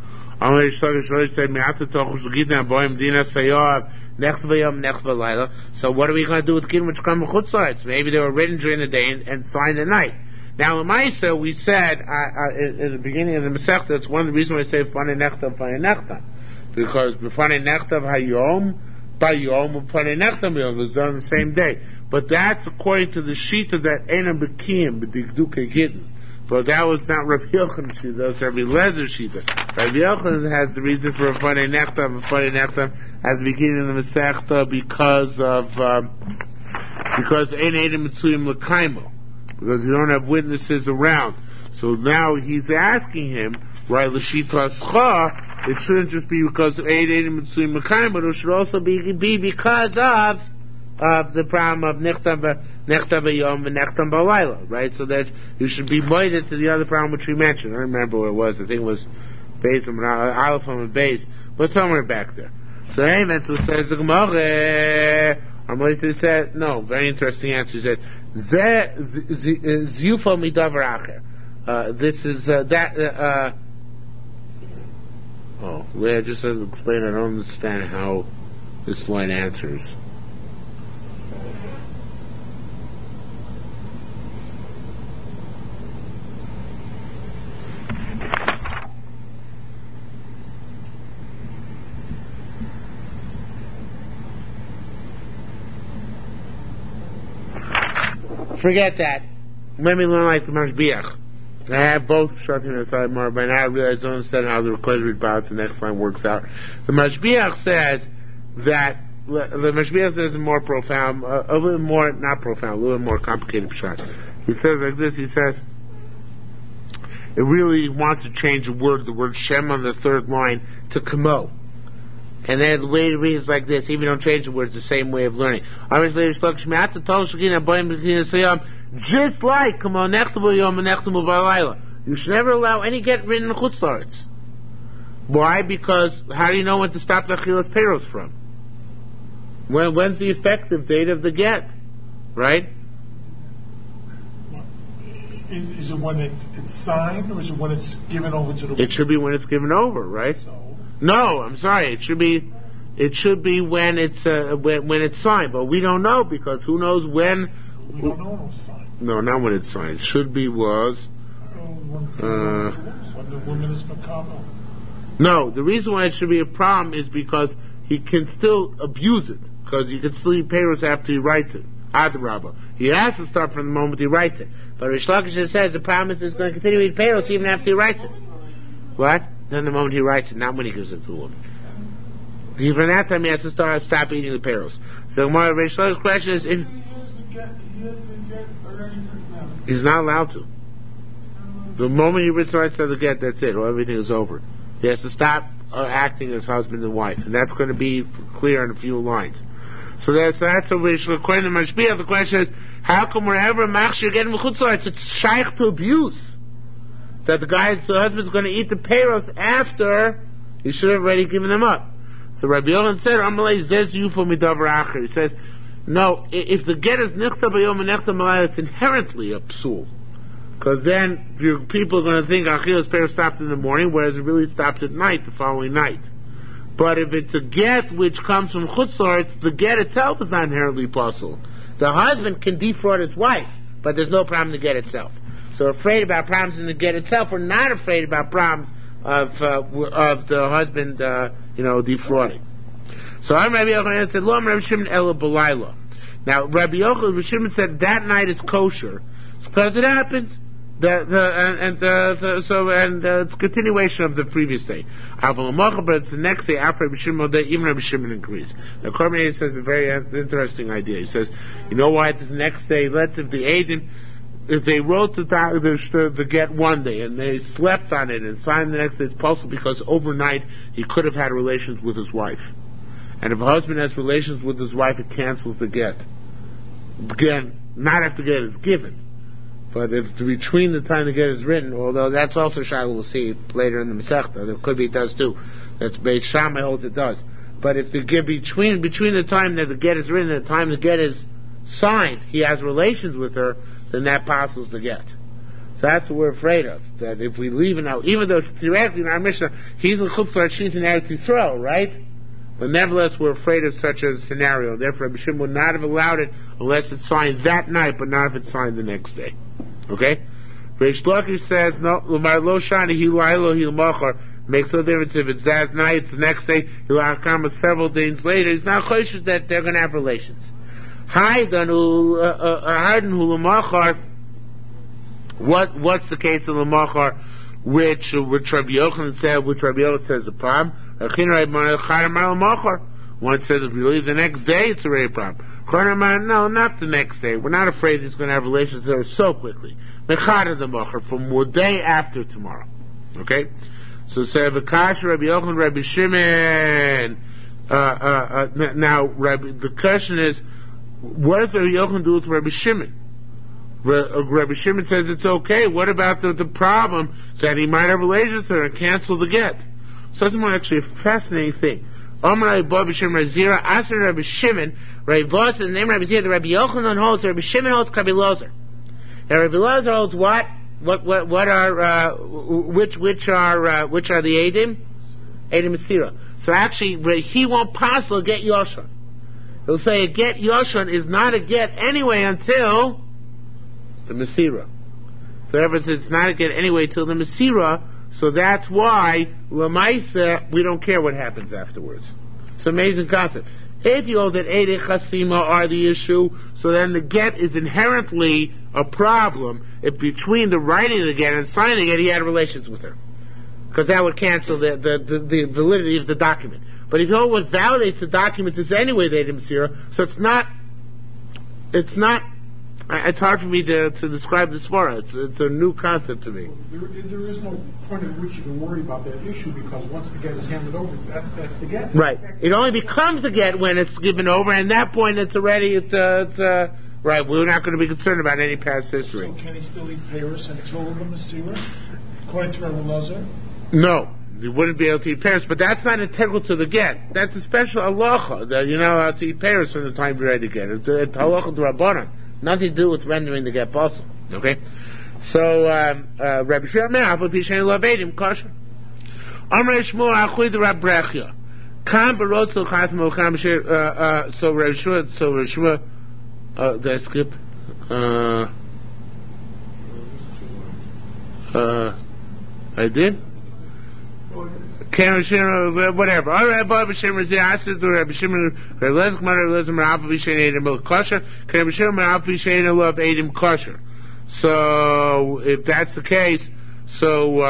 So what are we going to do with kiddush which come from chutzlaretz? Maybe they were written during the day and signed at night. Now, Lamaisa, we said in the beginning of the Masechta, that's one of the reasons why I say Fanei Nechtav, because Fanei Nechtav Hayom, Bayom, Fanei Nechtav Hayom was done on the same day. But that's according to the Shita that Einam Bekim, B'Dikduke Gittin. But that was not Rabbi Yochanan Shita, that was Rabbi Lezer Shita. Rabbi Yochanan has the reason for Fanei Nechtav at the beginning of the Masechta because Ein Edom Mitzuyim L'Kaimo. Because you don't have witnesses around. So now he's asking him, right, L'Shita it shouldn't just be because of Ein Edom Mitzuyim L'Kaimo, but it should also be because of the problem of Nechtam B'Yom and Nechtam B'Layla, right? So that you should be moided to the other problem which we mentioned. I don't remember what it was. I think it was Beis and Aleph and Beis, but somewhere back there. So Amen says the Gemara. Amalisa said, no, very interesting answer. He said, Ziyufa midavar acher. This is that. Leah just said explain. I don't understand how this line answers. Forget that. Let me learn like the Mashbiach. I have both shutting aside more, but now I realize I don't understand how the required balance the next line works out. The Mashbiach says that the Mashbiach says a more profound, a little more, not profound, a little more complicated pshat. He says like this, he says, it really wants to change the word Shem on the third line to Kamo. And then the way to read is like this, even don't change the words, the same way of learning. Just like, you should never allow any get written in Chutz La'aretz. Why? Because how do you know when to stop the Achilas Peros from? When's the effective date of the get? Right? Is it when it's signed, or is it when it's given over to the... It should be when it's given over, right? So, no, I'm sorry. It should be when it's when it's signed, but we don't know because who knows when. we don't know when it's signed. No, not when it's signed. It should be was. When the woman is makabel. No, the reason why it should be a problem is because he can still abuse it because you can still eat payros after he writes it. Adrabah. He has to start from the moment he writes it. But Rish Lakish says the problem is he's going to continue to eat payros even after he writes it. What? Then the moment he writes it, not when he gives it to him. Even that time he has to stop eating the payros. So my Rish Lakish's question is, he's not allowed to. The moment he writes the get, that's it, or everything is over. He has to stop acting as husband and wife, and that's going to be clear in a few lines. So that's a Rish Lakish and Mashbiach. The question is, how come wherever Machshir getting Chutz La'aretz, it's shaykh to abuse? That the husband's going to eat the payros after he should have already given them up. So Rabbi Yochanan said, Amalei zez yufu midavar acher. He says, no, if the get is nichta b'yom and nichta malay, it's inherently a psul. Because then people are going to think Achilas payros stopped in the morning, whereas it really stopped at night, the following night. But if it's a get which comes from Chutz La'aretz, the get itself is not inherently possible. The husband can defraud his wife, but there's no problem in the get itself. So we're afraid about problems in the get itself. We're not afraid about problems of the husband, defrauding. So I'm Rabbi Yochanan said, "Lo Rabbi Shimon ela b'layla." Now Rabbi Shimon said that night is kosher because it happens. It's a continuation of the previous day. But it's the next day after Rabbi Shimon, even Rabbi Shimon agrees. Now Korban says a very interesting idea. He says, you know why the next day, if they wrote the get one day and they slept on it and signed the next day, it's possible because overnight he could have had relations with his wife. And if a husband has relations with his wife, it cancels the get. Again, not after the get is given. But if between the time the get is written, although that's also Shiloh we'll see later in the Masechta, it could be it does too. That's Beit Shammai holds it does. But if the get between the time that the get is written and the time the get is signed, he has relations with her, then that passes the get. So that's what we're afraid of. That if we leave it now, even though theoretically in our Mishnah, he's in Chutz La'aretz, she's in Eretz Yisrael, right? But nevertheless, we're afraid of such a scenario. Therefore, Rabbi Shimon would not have allowed it unless it's signed that night, but not if it's signed the next day. Okay? Reish Lakish says, no, L'mar lo shani hi lailo hi l'machar. Makes no difference if it's that night, it's the next day, he'll hakama several days later. He's not choshesh that they're going to have relations. Haydan hu l'machar. What's the case of l'machar? Which Rabbi Yochanan said, which Rabbi Yochanan says the problem. One says if you leave the next day, it's already a problem. No, not the next day. We're not afraid he's going to have relations with her so quickly. From one day after tomorrow. Okay? So say V'kash Rabbi Yochanan, Rabbi Shimon. Now, the question is, what does Rabbi Yochanan do with Rabbi Shimon? Rabbi Shimon says it's okay. What about the problem that he might have relations with her and cancel the get? So that's actually a fascinating thing. Rabbi Shimon, Rabbi Shimon, Rabbi Boss is the name Rabbi Zira, the Rabbi Yochanan holds, Rabbi Shimon holds Rabbi Lozer. Now Rabbi Lozer holds what? What are, which are the Eidim? Eidim Masira. So actually, he won't possibly get Yoshon. He'll say a get Yoshon is not a get anyway until the Masira. So ever since it's not a get anyway till the Masira, so that's why Lamaisa we don't care what happens afterwards. It's an amazing concept. If you hold that Eidei Chasima are the issue, so then the get is inherently a problem if between the writing of the get and signing it, he had relations with her. Because that would cancel the validity of the document. But if you hold what validates the document is anyway the Eidei Mesira, so it's hard for me to describe the Svara. It's a new concept to me. There is no point at which you can worry about that issue because once the get is handed over, that's the get. Right. It only becomes a get when it's given over, and at that point it's already, right, we're not going to be concerned about any past history. So can he still eat Paris until the Mesira, according to Rabbi Lazar? No. You wouldn't be able to eat Paris, but that's not integral to the get. That's a special halacha that you're not allowed to eat Paris from the time you're ready to get. It's halacha to Rabbanan. Nothing to do with rendering the get possible. Okay? So, Rabbi Shmuel Me'afal Pishen Lavedim Kosher. Amrei Shmuel Achui the Rab Brechia. Kam Barotzel Chasmo Kam Shir, so Rabbi Shmuel, did I skip? I did? Whatever. All right, Rabbi Shimon Zeh Asid to Rabbi Shimon Rabbi Lezek Mar Rabbi Lezek Mar Alpa B'Shein Eidim Mil Kosher. Can Rabbi Shimon Mar Alpa B'Shein Love Eidim Kosher. So if that's the case, so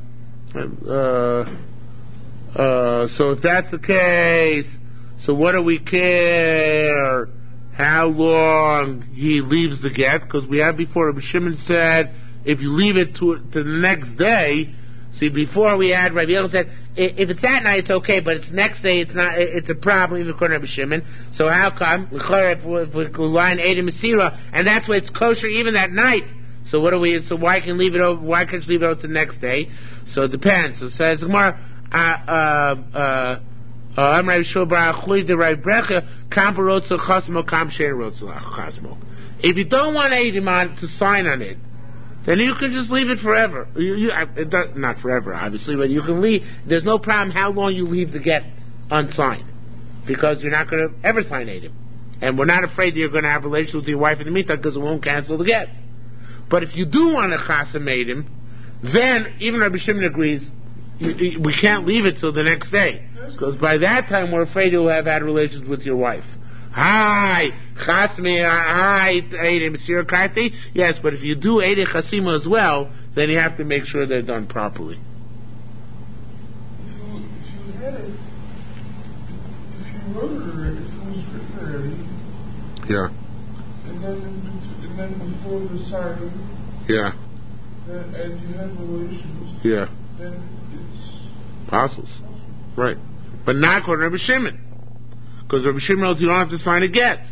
if that's the case, so what do we care how long he leaves the get? Because we had before Rabbi Shimon said if you leave it to the next day. See, before we had Rabbi Yochanan said, if it's that night, it's okay, but it's next day, it's not, it's a problem, even according to Rabbi Shimon. So how come? If we line Eidei Mesira, and that's why it's kosher even that night. So what do we, so why can't you leave it over to the next day? So it depends. So it says, Gemara, I'm Rabbi Shua Bar Achui de Rabbi Brecha, Kam Barotzel Chasmo, Kam Shein Rotzel Chasmo. If you don't want Eidimon to sign on it, then you can just leave it forever. Not forever, obviously, but you can leave. There's no problem how long you leave the get unsigned, because you're not going to ever sign Eidim. And we're not afraid that you're going to have relations with your wife in the meantime because it won't cancel the get. But if you do want to chasam Eidim, then even Rabbi Shimon agrees, we can't leave it till the next day. Because by that time we're afraid you'll have had relations with your wife. Hi, Chasmi, hi, Eidei Mesira Karti. Yes, but if you do Eidei Chasima as well, then you have to make sure they're done properly. If you had it, if you wrote it already, if it was written already, Yeah. and then before the signing, Yeah. and you had relations, Yeah. then it's Apostles. Right. But not according to Rabbi Shimon. Because Rabbi Shimon knows you don't have to sign a get.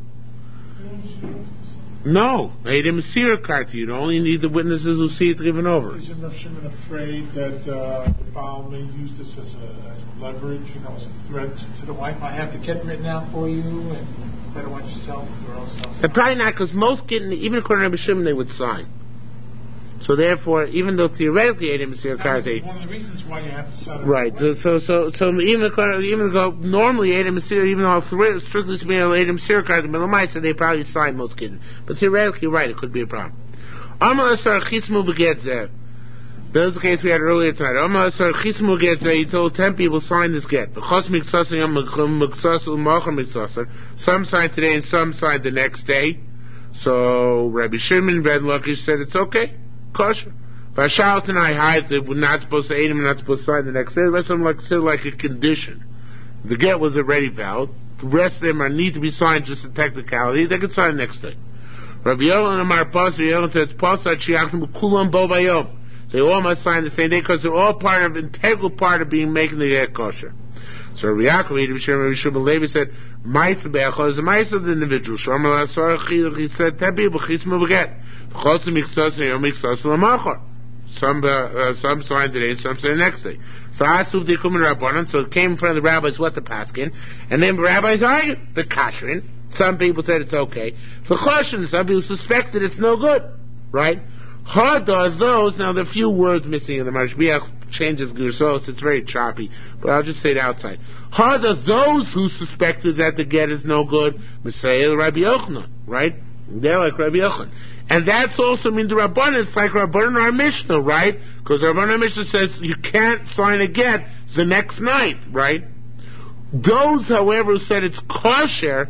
No. Eidei Mesira Karti. You only need the witnesses who see it given over. Isn't Rabbi Shimon afraid that the Baal may use this as leverage, as a threat to the wife? I have the get written out for you, and better watch yourself, or else I'll sign. Probably not, because most getting, even according to Rabbi Shimon, they would sign. So therefore, even though theoretically Eidei Mesira Karti, one of the reasons why you have to set it right? So even though normally Eidei Mesira, even though strictly speaking Eidei Mesira Karti, Melamaisa, they probably sign most kids. But theoretically, right, it could be a problem. Amar Asar Chismu Begedzer. That was the case we had earlier tonight. Amar Asar Chismu Begedzer. He told 10 people sign this get. Some signed today and some signed the next day. So Rabbi Shimon Ben Lakish said it's okay. Kosher. Vashal and I hide that we're not supposed to eat him, we're not supposed to sign the next day. The rest of them like a condition. The get was already valid. The rest of them need to be signed just a technicality. They can sign the next day. Rabbi Yochanan Amar Pasuk, Yochanan says Pasuk Shiachim Kulam Bo Bayom. They all must sign the same day because they're all integral part of making the get kosher. So Rabbi Yaakov, Rabbi Shimon Levi said, Ma'aseh Be'achol is the Ma'aseh of the individual. Shomer L'Asar, he said, 10 people, Chismu Beget. Some signed today, some signed the next day. So so it came in front of the rabbis what the paskin, and then the rabbis argued the kashrin. Some people said it's okay. For choshen, some people suspected it's no good, right? Harda those. Now there are a few words missing in the Mashbiach changes Gursos. It's very choppy, but I'll just say it outside. Harda those who suspected that the get is no good. Messiah Rabbi Yochanan, right? They're like Rabbi Yochanan. And that's also mean the Rabbanan. It's like Rabbanan our Mishnah, right? Because Rabbanan our Mishnah says you can't sign a get the next night, right? Those, however, said it's kosher.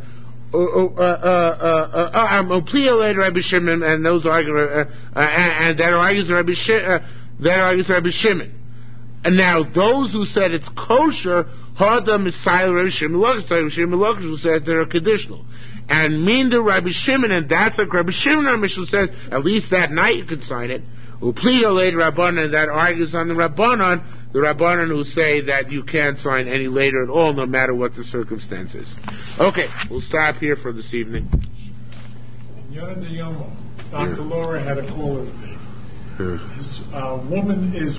I'm later Rabbi Shimon, and those argue, and that argues Rabbi Shimon. And now those who said it's kosher, Hada Messiah Rabbi Shimon, who said they're conditional. And mean the Rabbi Shimon, and that's like Rabbi Shimon, our Mishnah says, at least that night you can sign it. Upliya later Rabbanan, that argues on the Rabbanan who say that you can't sign any later at all, no matter what the circumstances. Okay, we'll stop here for this evening. Dr. Laura had a caller today. His woman is